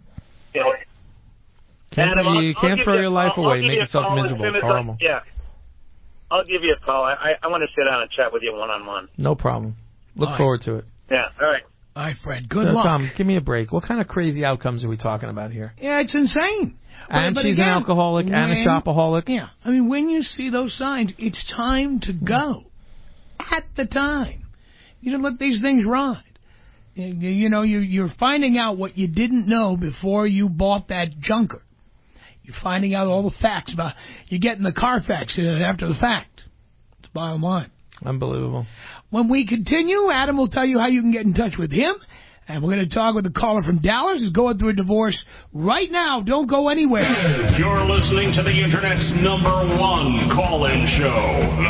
You can't throw your life away and make yourself miserable. It's horrible. Yeah. I'll give you a call. I want to sit down and chat with you one-on-one. No problem. Look forward to it. Yeah, all right. All right, Fred. Good luck. Tom, give me a break. What kind of crazy outcomes are we talking about here? Yeah, it's insane. And she's an alcoholic and a shopaholic. Yeah. I mean, when you see those signs, it's time to go. At the time. You don't let these things ride. You know, you're finding out what you didn't know before you bought that junker. You're finding out all the facts about... You're getting the Carfax after the fact. It's the bottom line. Unbelievable. When we continue, Adam will tell you how you can get in touch with him. And we're going to talk with the caller from Dallas who's going through a divorce right now. Don't go anywhere. You're listening to the Internet's #1 call-in show.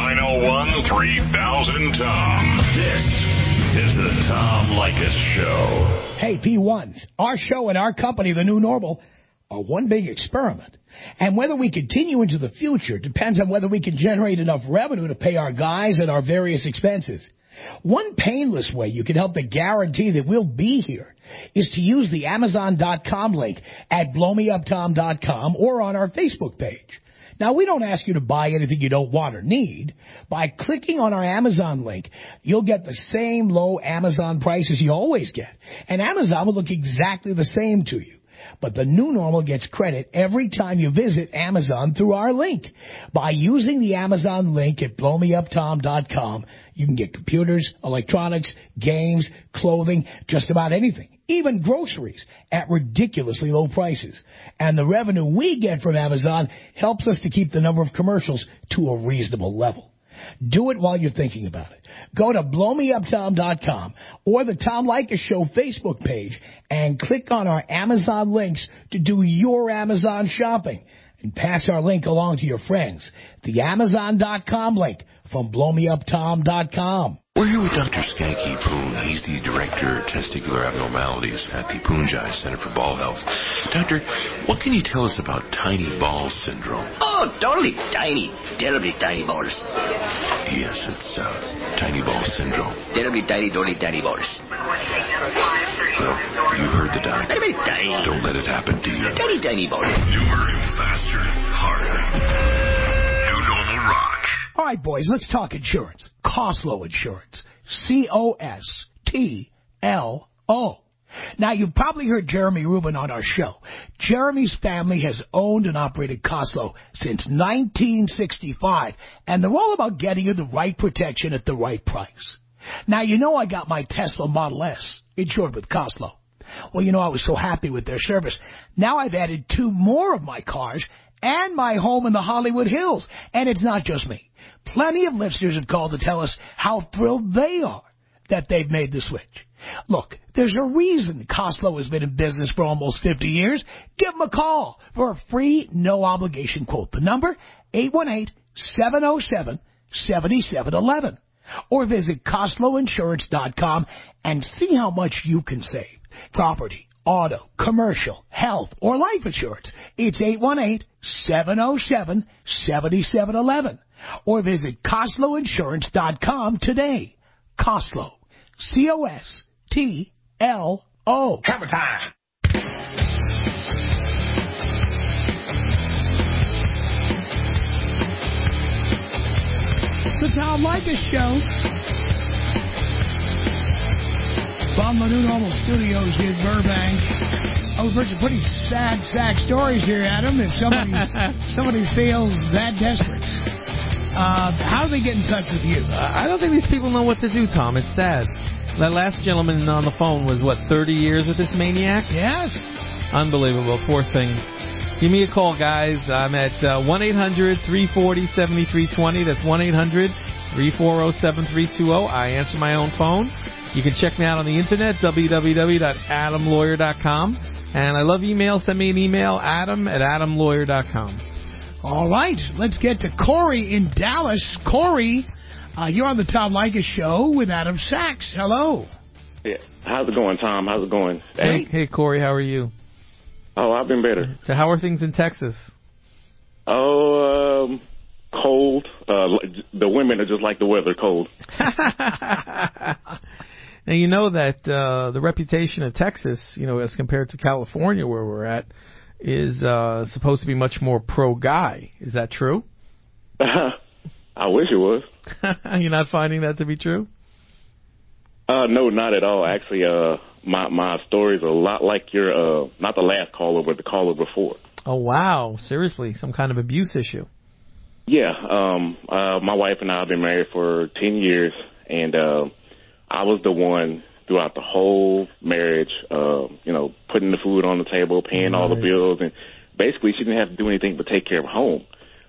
901-3000-TOM. This is the Tom Leykis Show. Hey, P1s, our show and our company, The New Normal, are one big experiment. And whether we continue into the future depends on whether we can generate enough revenue to pay our guys and our various expenses. One painless way you can help to guarantee that we'll be here is to use the Amazon.com link at blowmeuptom.com or on our Facebook page. Now, we don't ask you to buy anything you don't want or need. By clicking on our Amazon link, you'll get the same low Amazon prices you always get. And Amazon will look exactly the same to you. But the New Normal gets credit every time you visit Amazon through our link. By using the Amazon link at blowmeuptom.com, you can get computers, electronics, games, clothing, just about anything, even groceries, at ridiculously low prices. And the revenue we get from Amazon helps us to keep the number of commercials to a reasonable level. Do it while you're thinking about it. Go to blowmeuptom.com or the Tom Leykis Show Facebook page and click on our Amazon links to do your Amazon shopping. And pass our link along to your friends. The Amazon.com link from blowmeuptom.com. We're here with Dr. Skanky Poon. He's the director of testicular abnormalities at the Poonjai Center for Ball Health. Doctor, what can you tell us about tiny ball syndrome? Oh, totally tiny. Terribly tiny balls. Yes, it's tiny ball syndrome. Terribly tiny, tiny balls. Well, you heard the doctor. Very tiny. Don't let it happen to you. Tiny, tiny balls. Newer and faster, harder. New Normal Rock. All right, boys, let's talk insurance. Costlow Insurance. C-O-S-T-L-O. Now, you've probably heard Jeremy Rubin on our show. Jeremy's family has owned and operated Costlow since 1965, and they're all about getting you the right protection at the right price. Now, you know I got my Tesla Model S insured with Costlow. Well, you know I was so happy with their service. Now I've added 2 more of my cars and my home in the Hollywood Hills. And it's not just me. Plenty of listeners have called to tell us how thrilled they are that they've made the switch. Look, there's a reason Costlow has been in business for almost 50 years. Give them a call for a free, no-obligation quote. The number, 818-707-7711. Or visit CostlowInsurance.com and see how much you can save. Property, auto, commercial, health, or life insurance. It's 818-707-7711. Or visit CostlowInsurance.com today. Costlow. C-O-S-T-L-O. Hammer time. The Tom Leykis Show. From the New Normal Studios in Burbank. I've heard some pretty sad stories here, Adam, if somebody feels that desperate. How do they get in touch with you? I don't think these people know what to do, Tom. It's sad. That last gentleman on the phone was, 30 years with this maniac? Yes. Unbelievable. Poor thing. Give me a call, guys. I'm at 1-800-340-7320. That's 1-800-340-7320. I answer my own phone. You can check me out on the internet, www.adamlawyer.com. And I love email. Send me an email, adam@adamlawyer.com. All right. Let's get to Corey in Dallas. Corey, you're on the Tom Leykis Show with Adam Sachs. Hello. Yeah. How's it going, Tom? How's it going? Hey, Corey. How are you? Oh, I've been better. So how are things in Texas? Oh, cold. The women are just like the weather, cold. Now, you know that the reputation of Texas, as compared to California, where we're at, is supposed to be much more pro-guy. Is that true? I wish it was. You're not finding that to be true? No, not at all. Actually, my stories are a lot like your, not the last caller, but the caller before. Oh, wow. Seriously, some kind of abuse issue. Yeah. My wife and I have been married for 10 years, and I was the one throughout the whole marriage, putting the food on the table, paying all the bills, and basically she didn't have to do anything but take care of home.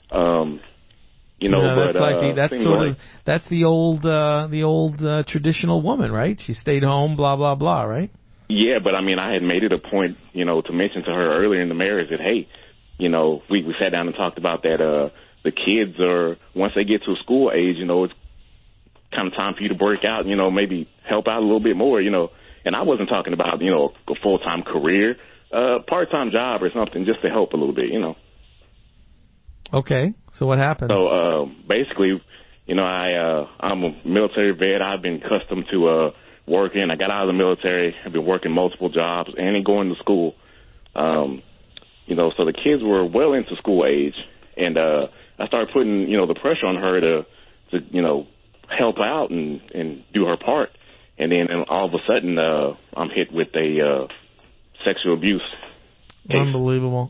That's the old traditional woman, right? She stayed home, blah blah blah, right? Yeah, but I mean, I had made it a point, to mention to her earlier in the marriage that, hey, we sat down and talked about that. The kids are, once they get to school age, it's kind of time for you to break out, maybe help out a little bit more, And I wasn't talking about, a full-time career, part-time job or something, just to help a little bit, Okay, so what happened? So basically, I'm a military vet. I've been accustomed to working. I got out of the military. I've been working multiple jobs and going to school. So the kids were well into school age, and I started putting, the pressure on her to help out and do her part. And then all of a sudden, I'm hit with a sexual abuse case. Unbelievable.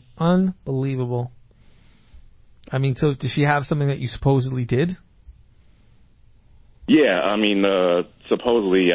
I mean, so does she have something that you supposedly did? Yeah, I mean, supposedly,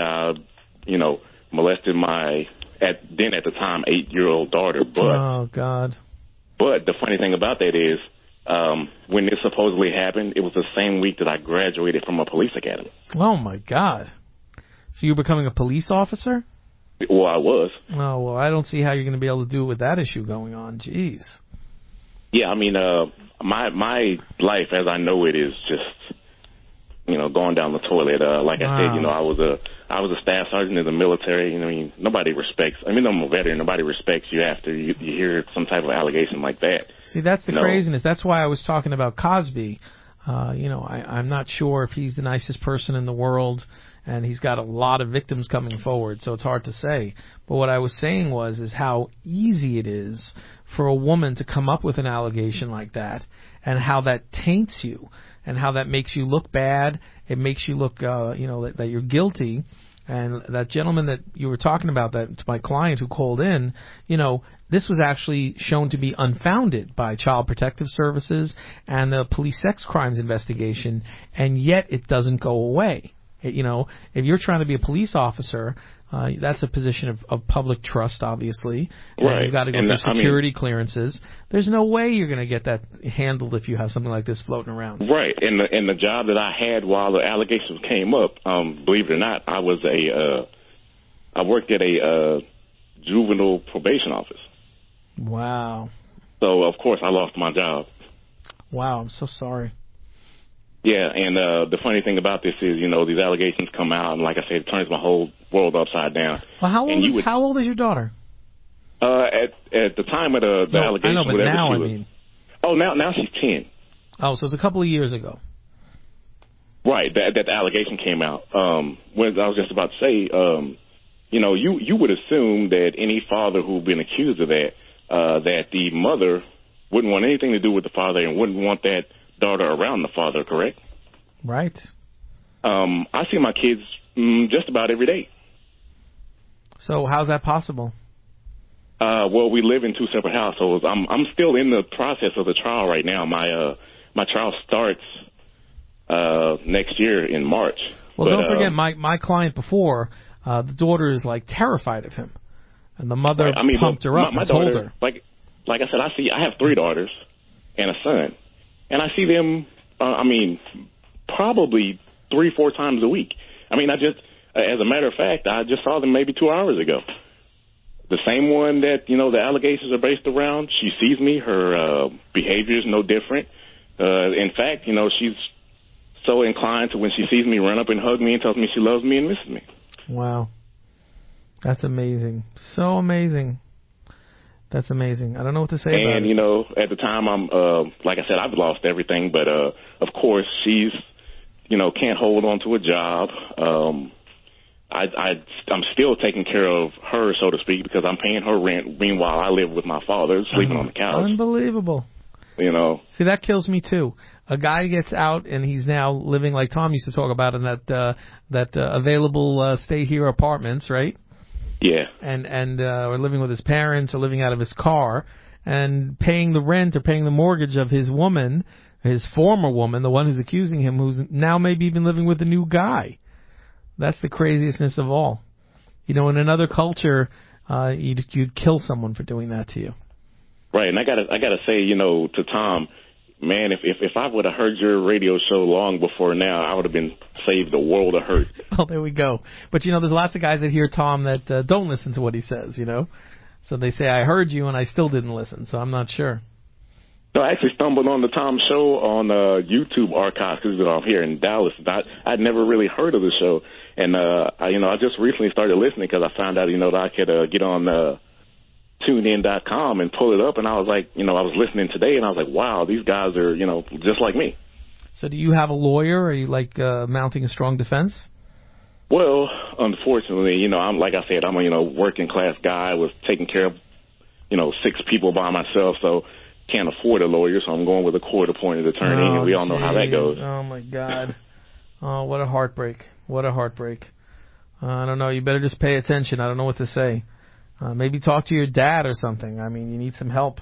molested my, at the time, 8-year-old daughter. But, oh, God. But the funny thing about that is, when this supposedly happened, it was the same week that I graduated from a police academy. Oh, my God. So you're becoming a police officer? Well, I was. Oh, well, I don't see how you're going to be able to do it with that issue going on. Jeez. Yeah, I mean, my life as I know it is just, going down the toilet. Like I said, I was a staff sergeant in the military. Nobody respects. I'm a veteran. Nobody respects you after you hear some type of allegation like that. See, that's the craziness. That's why I was talking about Cosby. I'm not sure if he's the nicest person in the world, and he's got a lot of victims coming forward, so it's hard to say. But what I was saying is how easy it is for a woman to come up with an allegation like that, and how that taints you, and how that makes you look bad. It makes you look, that you're guilty. And that gentleman that you were talking about, that my client who called in, this was actually shown to be unfounded by Child Protective Services and the police sex crimes investigation, and yet it doesn't go away. If you're trying to be a police officer, that's a position of public trust, obviously. Right. And you've got to go through security clearances. There's no way you're going to get that handled if you have something like this floating around. Right. And the job that I had while the allegations came up, believe it or not, I worked at a juvenile probation office. Wow. So, of course, I lost my job. Wow, I'm so sorry. Yeah, and the funny thing about this is, these allegations come out, and like I said, it turns my whole world upside down. Well, how old is your daughter? At the time of the allegations, I know, but now, Oh, now she's 10. Oh, so it's a couple of years ago. Right, that the allegation came out. When I was just about to say, you would assume that any father who'd been accused of that, that the mother wouldn't want anything to do with the father and wouldn't want that daughter around the father, correct? Right. I see my kids just about every day. So how's that possible? Well, we live in two separate households. I'm still in the process of the trial right now. My trial starts next year in March. Well, don't forget, my client before, the daughter is like terrified of him, and the mother pumped her up and told her. Like I said, I have 3 daughters and a son, and I see them. Probably 3-4 times a week. I mean, as a matter of fact, I just saw them maybe 2 hours ago. The same one that, the allegations are based around, she sees me, her behavior is no different. In fact, she's so inclined to, when she sees me, run up and hug me and tells me she loves me and misses me. Wow. That's amazing. So amazing. That's amazing. I don't know what to say about it. And, at the time, like I said, I've lost everything, but, of course, she's, can't hold on to a job. I'm still taking care of her, so to speak, because I'm paying her rent. Meanwhile, I live with my father, sleeping on the couch. Unbelievable. See, that kills me too. A guy gets out and he's now living like Tom used to talk about in that available stay here apartments, right? Yeah. And or living with his parents or living out of his car and paying the rent or paying the mortgage of his woman, his former woman, the one who's accusing him, who's now maybe even living with a new guy. That's the craziestness of all. In another culture, you'd kill someone for doing that to you. Right, and I gotta say, to Tom, man, if I would have heard your radio show long before now, I would have been saved a world of hurt. Well, there we go. But, there's lots of guys that hear Tom that don't listen to what he says, So they say, I heard you and I still didn't listen, so I'm not sure. No, I actually stumbled on the Tom show on YouTube archives because I'm here in Dallas. I'd never really heard of the show. And, I just recently started listening because I found out, that I could get on TuneIn.com and pull it up. And I was like, I was listening today and I was like, wow, these guys are, just like me. So do you have a lawyer? Are you mounting a strong defense? Well, unfortunately, I'm like I said, I'm a working class guy. I was taking care of, 6 people by myself. So can't afford a lawyer. So I'm going with a court-appointed attorney. And we all know how that goes. Oh, my God. Oh, what a heartbreak. What a heartbreak. I don't know. You better just pay attention. I don't know what to say. Maybe talk to your dad or something. You need some help.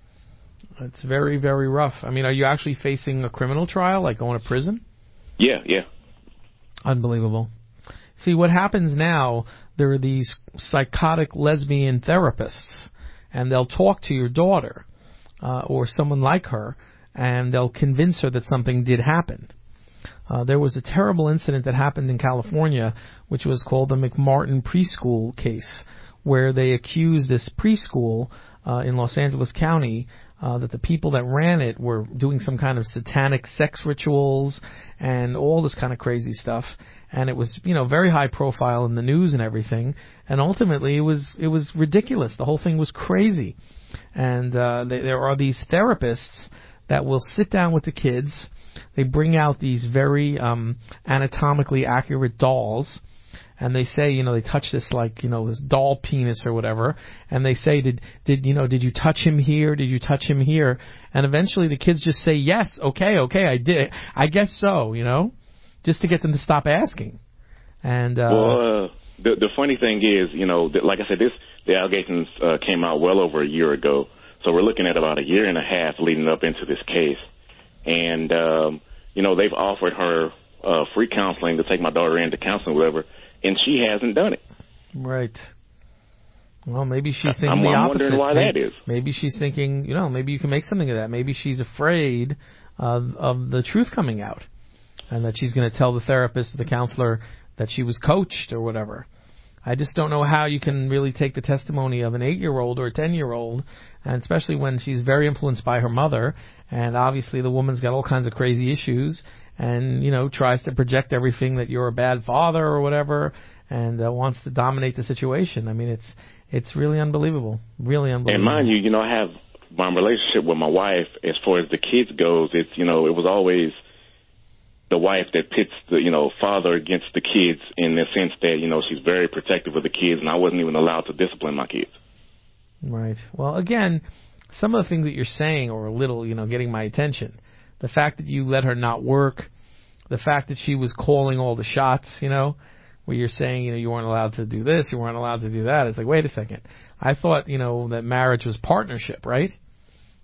It's very, very rough. Are you actually facing a criminal trial, like going to prison? Yeah. Unbelievable. See, what happens now, there are these psychotic lesbian therapists, and they'll talk to your daughter or someone like her, and they'll convince her that something did happen. There was a terrible incident that happened in California, which was called the McMartin preschool case, where they accused this preschool in Los Angeles County that the people that ran it were doing some kind of satanic sex rituals and all this kind of crazy stuff. And it was, very high profile in the news and everything. And ultimately, it was ridiculous. The whole thing was crazy. And there are these therapists that will sit down with the kids. They bring out these very anatomically accurate dolls. And they say, they touch this this doll penis or whatever, and they say, did you touch him here? Did you touch him here? And eventually the kids just say, yes, okay, I did. I guess so, just to get them to stop asking. And the funny thing is, like I said, the allegations came out well over a year ago, so we're looking at about a year and a half leading up into this case, and they've offered her free counseling to take my daughter into counseling, whatever. And she hasn't done it. Right. Well, maybe she's thinking I'm the opposite. Wondering why that is. Maybe she's thinking, maybe you can make something of that. Maybe she's afraid of the truth coming out, and that she's going to tell the therapist or the counselor that she was coached or whatever. I just don't know how you can really take the testimony of an 8-year-old or a 10-year-old, and especially when she's very influenced by her mother, and obviously the woman's got all kinds of crazy issues, and, tries to project everything that you're a bad father or whatever, and wants to dominate the situation. It's really unbelievable. Really unbelievable. And mind you, I have my relationship with my wife, as far as the kids goes, it's, it was always the wife that pits the, father against the kids, in the sense that, she's very protective of the kids, and I wasn't even allowed to discipline my kids. Right. Well, again, some of the things that you're saying are a little, getting my attention. The fact that you let her not work, the fact that she was calling all the shots, where you're saying, you weren't allowed to do this, you weren't allowed to do that. It's like, wait a second. I thought, that marriage was partnership, right?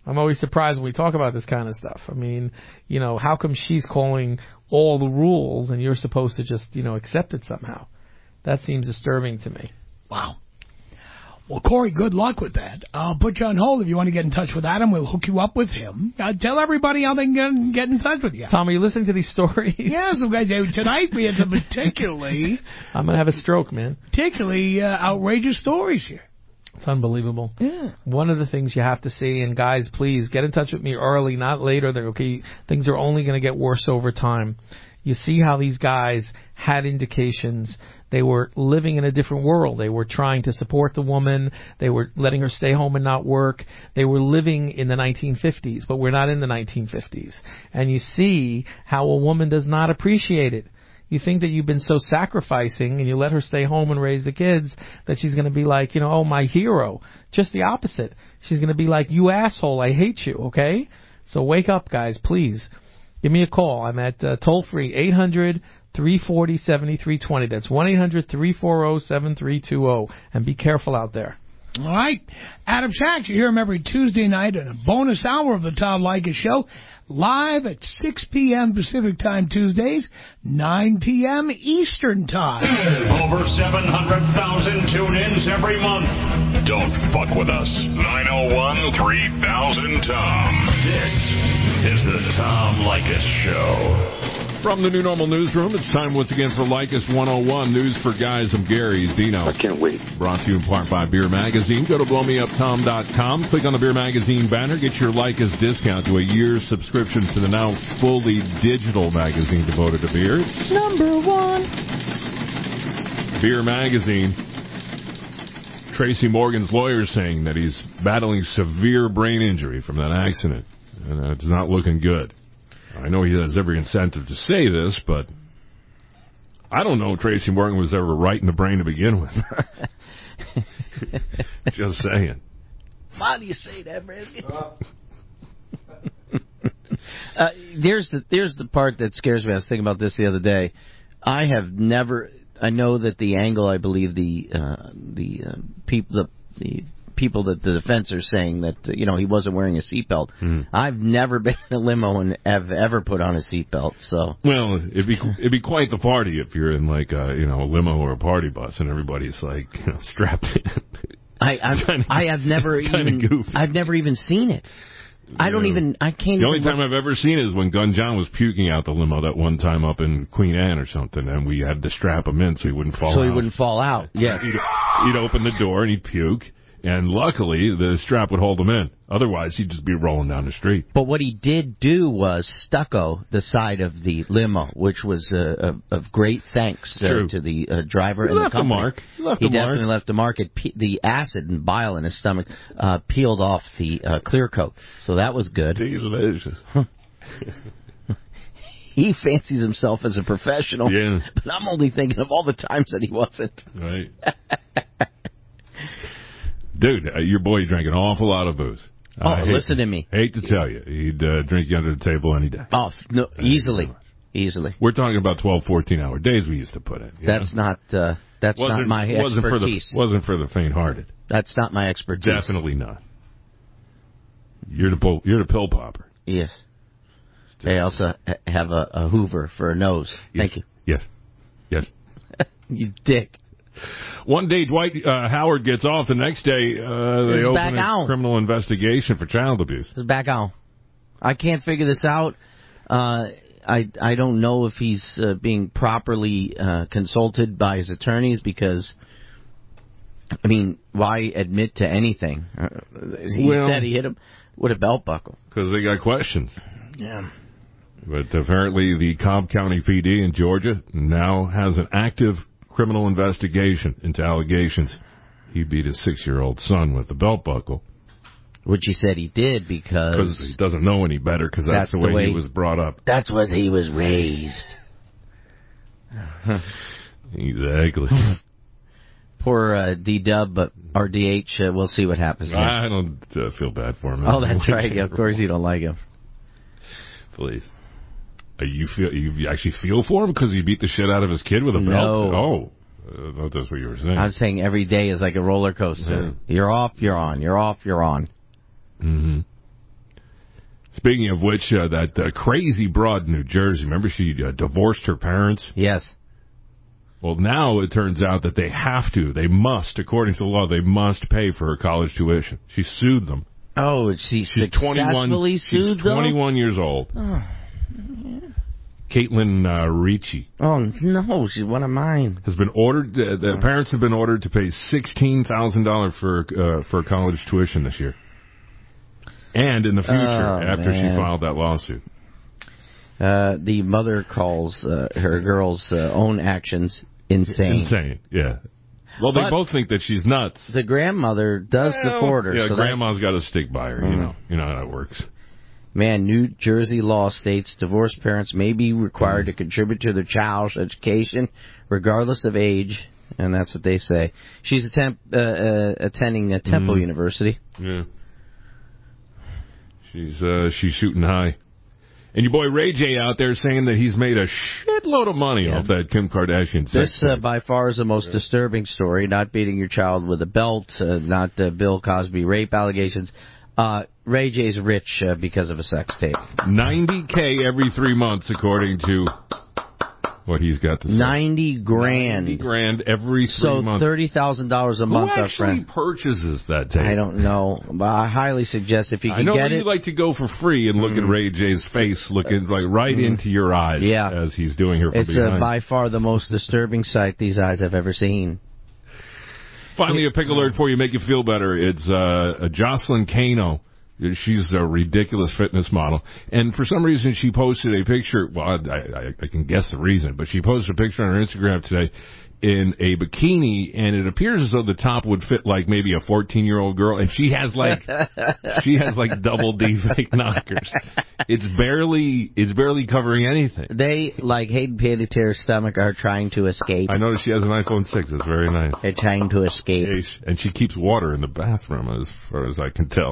I'm always surprised when we talk about this kind of stuff. I mean, how come she's calling all the rules and you're supposed to just, accept it somehow? That seems disturbing to me. Wow. Well, Corey, good luck with that. I'll put you on hold. If you want to get in touch with Adam, we'll hook you up with him. Tell everybody how they can get in touch with you. Tom, are you listening to these stories? Yes. Tonight we had some particularly... I'm going to have a stroke, man. Particularly outrageous stories here. It's unbelievable. Yeah. One of the things you have to see, and guys, please get in touch with me early, not later. Things are only going to get worse over time. You see how these guys had indications they were living in a different world. They were trying to support the woman. They were letting her stay home and not work. They were living in the 1950s, but we're not in the 1950s. And you see how a woman does not appreciate it. You think that you've been so sacrificing and you let her stay home and raise the kids that she's going to be like, oh, my hero. Just the opposite. She's going to be like, you asshole, I hate you, okay? So wake up, guys, please. Give me a call. I'm at toll-free 800-340-7320. That's 1-800-340-7320. And be careful out there. All right. Adam Sachs, you hear him every Tuesday night in a bonus hour of the Tom Leykis Show, live at 6 p.m. Pacific Time Tuesdays, 9 p.m. Eastern Time. Over 700,000 tune-ins every month. Don't fuck with us. 901-3000-TOM. This is the Tom Leykis Show. From the New Normal Newsroom, it's time once again for Leykis 101, News for Guys. I'm Gary. He's Dino. I can't wait. Brought to you in part by Beer Magazine. Go to blowmeuptom.com. Click on the Beer Magazine banner. Get your Leykis discount to a year's subscription to the now fully digital magazine devoted to beer. It's #1. Beer Magazine. Tracy Morgan's lawyer saying that he's battling severe brain injury from that accident. And it's not looking good. I know he has every incentive to say this, but I don't know if Tracy Morgan was ever right in the brain to begin with. Just saying. Why do you say that, man? There's the part that scares me. I was thinking about this the other day. I know that the angle, I believe the people that the defense are saying that he wasn't wearing a seatbelt. I've never been in a limo and have ever put on a seatbelt. So it'd be quite the party if you're in like a limo or a party bus and everybody's like strapped in. I've never even seen it. I can't. The only time I've ever seen it is when Gun John was puking out the limo that one time up in Queen Anne or something, and we had to strap him in so he wouldn't fall out. So he wouldn't fall out. Yeah. He'd open the door and he'd puke. And luckily, the strap would hold him in. Otherwise, he'd just be rolling down the street. But what he did do was stucco the side of the limo, which was of great thanks to the driver and the company. He definitely left a mark. The acid and bile in his stomach peeled off the clear coat. So that was good. Delicious. He fancies himself as a professional. Yeah. But I'm only thinking of all the times that he wasn't. Right. Dude, your boy drank an awful lot of booze. Listen to me. Hate to tell you. He'd drink you under the table any day. Oh, no, easily. We're talking about 12, 14-hour days we used to put in. That's not my expertise. Wasn't for the faint-hearted. That's not my expertise. Definitely not. You're the pill popper. Yes. I also have a Hoover for a nose. Yes. Thank you. Yes. You dick. One day Dwight Howard gets off. The next day they open a criminal investigation for child abuse. It's back on. I can't figure this out. I don't know if he's being properly consulted by his attorneys because, I mean, why admit to anything? He said he hit him with a belt buckle. Because they got questions. Yeah. But apparently the Cobb County PD in Georgia now has an active criminal investigation into allegations he beat his 6-year-old son with a belt buckle. Which he said he did because he doesn't know any better because that's the way he was brought up. That's what he was raised. Exactly. Poor D-Dub, but RDH, we'll see what happens. I don't feel bad for him. Oh, that's right. Yeah, of course you don't like him. Please. You actually feel for him because he beat the shit out of his kid with a belt? No. I thought that's what you were saying. I'm saying every day is like a roller coaster. Yeah. You're off, you're on. You're off, you're on. Mm-hmm. Speaking of which, that crazy broad in New Jersey, remember she divorced her parents? Yes. Well, now it turns out that they have to. They must, according to the law, they must pay for her college tuition. She sued them. Oh, she's successfully sued them? She's 21 years old. Oh. Caitlin Ricci. Oh, no, she's one of mine. Has been ordered. The parents have been ordered to pay $16,000 for college tuition this year, and in the future after she filed that lawsuit. The mother calls her girl's own actions insane. Insane, yeah. Well, they both think that she's nuts. The grandmother does support her. Yeah, so grandma's got to stick by her. You know how that works. Man, New Jersey law states divorced parents may be required to contribute to their child's education, regardless of age, and that's what they say. She's attending Temple University. Yeah, she's shooting high. And your boy Ray J out there saying that he's made a shitload of money off that Kim Kardashian sex This, by far, is the most disturbing story. Not beating your child with a belt, not Bill Cosby rape allegations. Ray J's rich because of a sex tape. $90K every 3 months, according to what he's got to say. $90,000. $90,000 every 3 months. So $30,000 a month. Who actually purchases that tape? I don't know, but I highly suggest if you can get it. I know you like to go for free and look at Ray J's face, looking like right into your eyes as he's doing her from behind. It's by far the most disturbing sight these eyes have ever seen. Finally, a pick alert for you, make you feel better. It's Jocelyn Kano. She's a ridiculous fitness model. And for some reason, she posted a picture. Well, I can guess the reason, but she posted a picture on her Instagram today in a bikini, and it appears as though the top would fit like maybe a 14-year-old girl, and she has like double D fake knockers. It's barely covering anything. They, like Hayden Panettiere's stomach, are trying to escape. I noticed she has an iPhone 6. It's very nice. They're trying to escape. And she keeps water in the bathroom, as far as I can tell.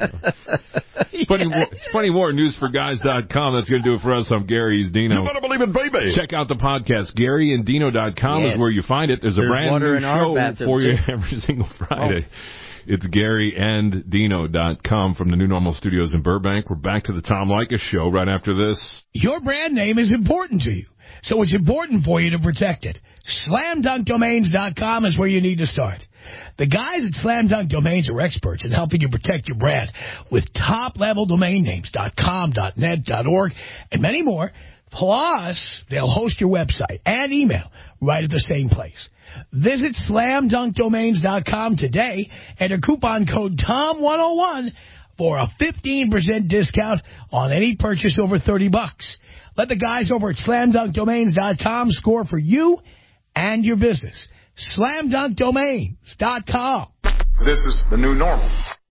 It's plenty more at newsforguys.com. That's going to do it for us. I'm Gary. He's Dino. You better believe it, baby. Check out the podcast. GaryandDino.com is where you find it. There's a brand new show for you every single Friday. It's GaryandDino.com from the New Normal Studios in Burbank. We're back to the Tom Leykis Show right after this. Your brand name is important to you, so it's important for you to protect it. SlamDunkDomains.com is where you need to start. The guys at Slam Dunk Domains are experts in helping you protect your brand with top-level domain names, .com, .net, .org, and many more. Plus, they'll host your website and email right at the same place. Visit SlamDunkDomains.com today. Enter coupon code TOM101 for a 15% discount on any purchase over $30. Let the guys over at SlamDunkDomains.com score for you and your business. SlamDunkDomains.com. This is the new normal.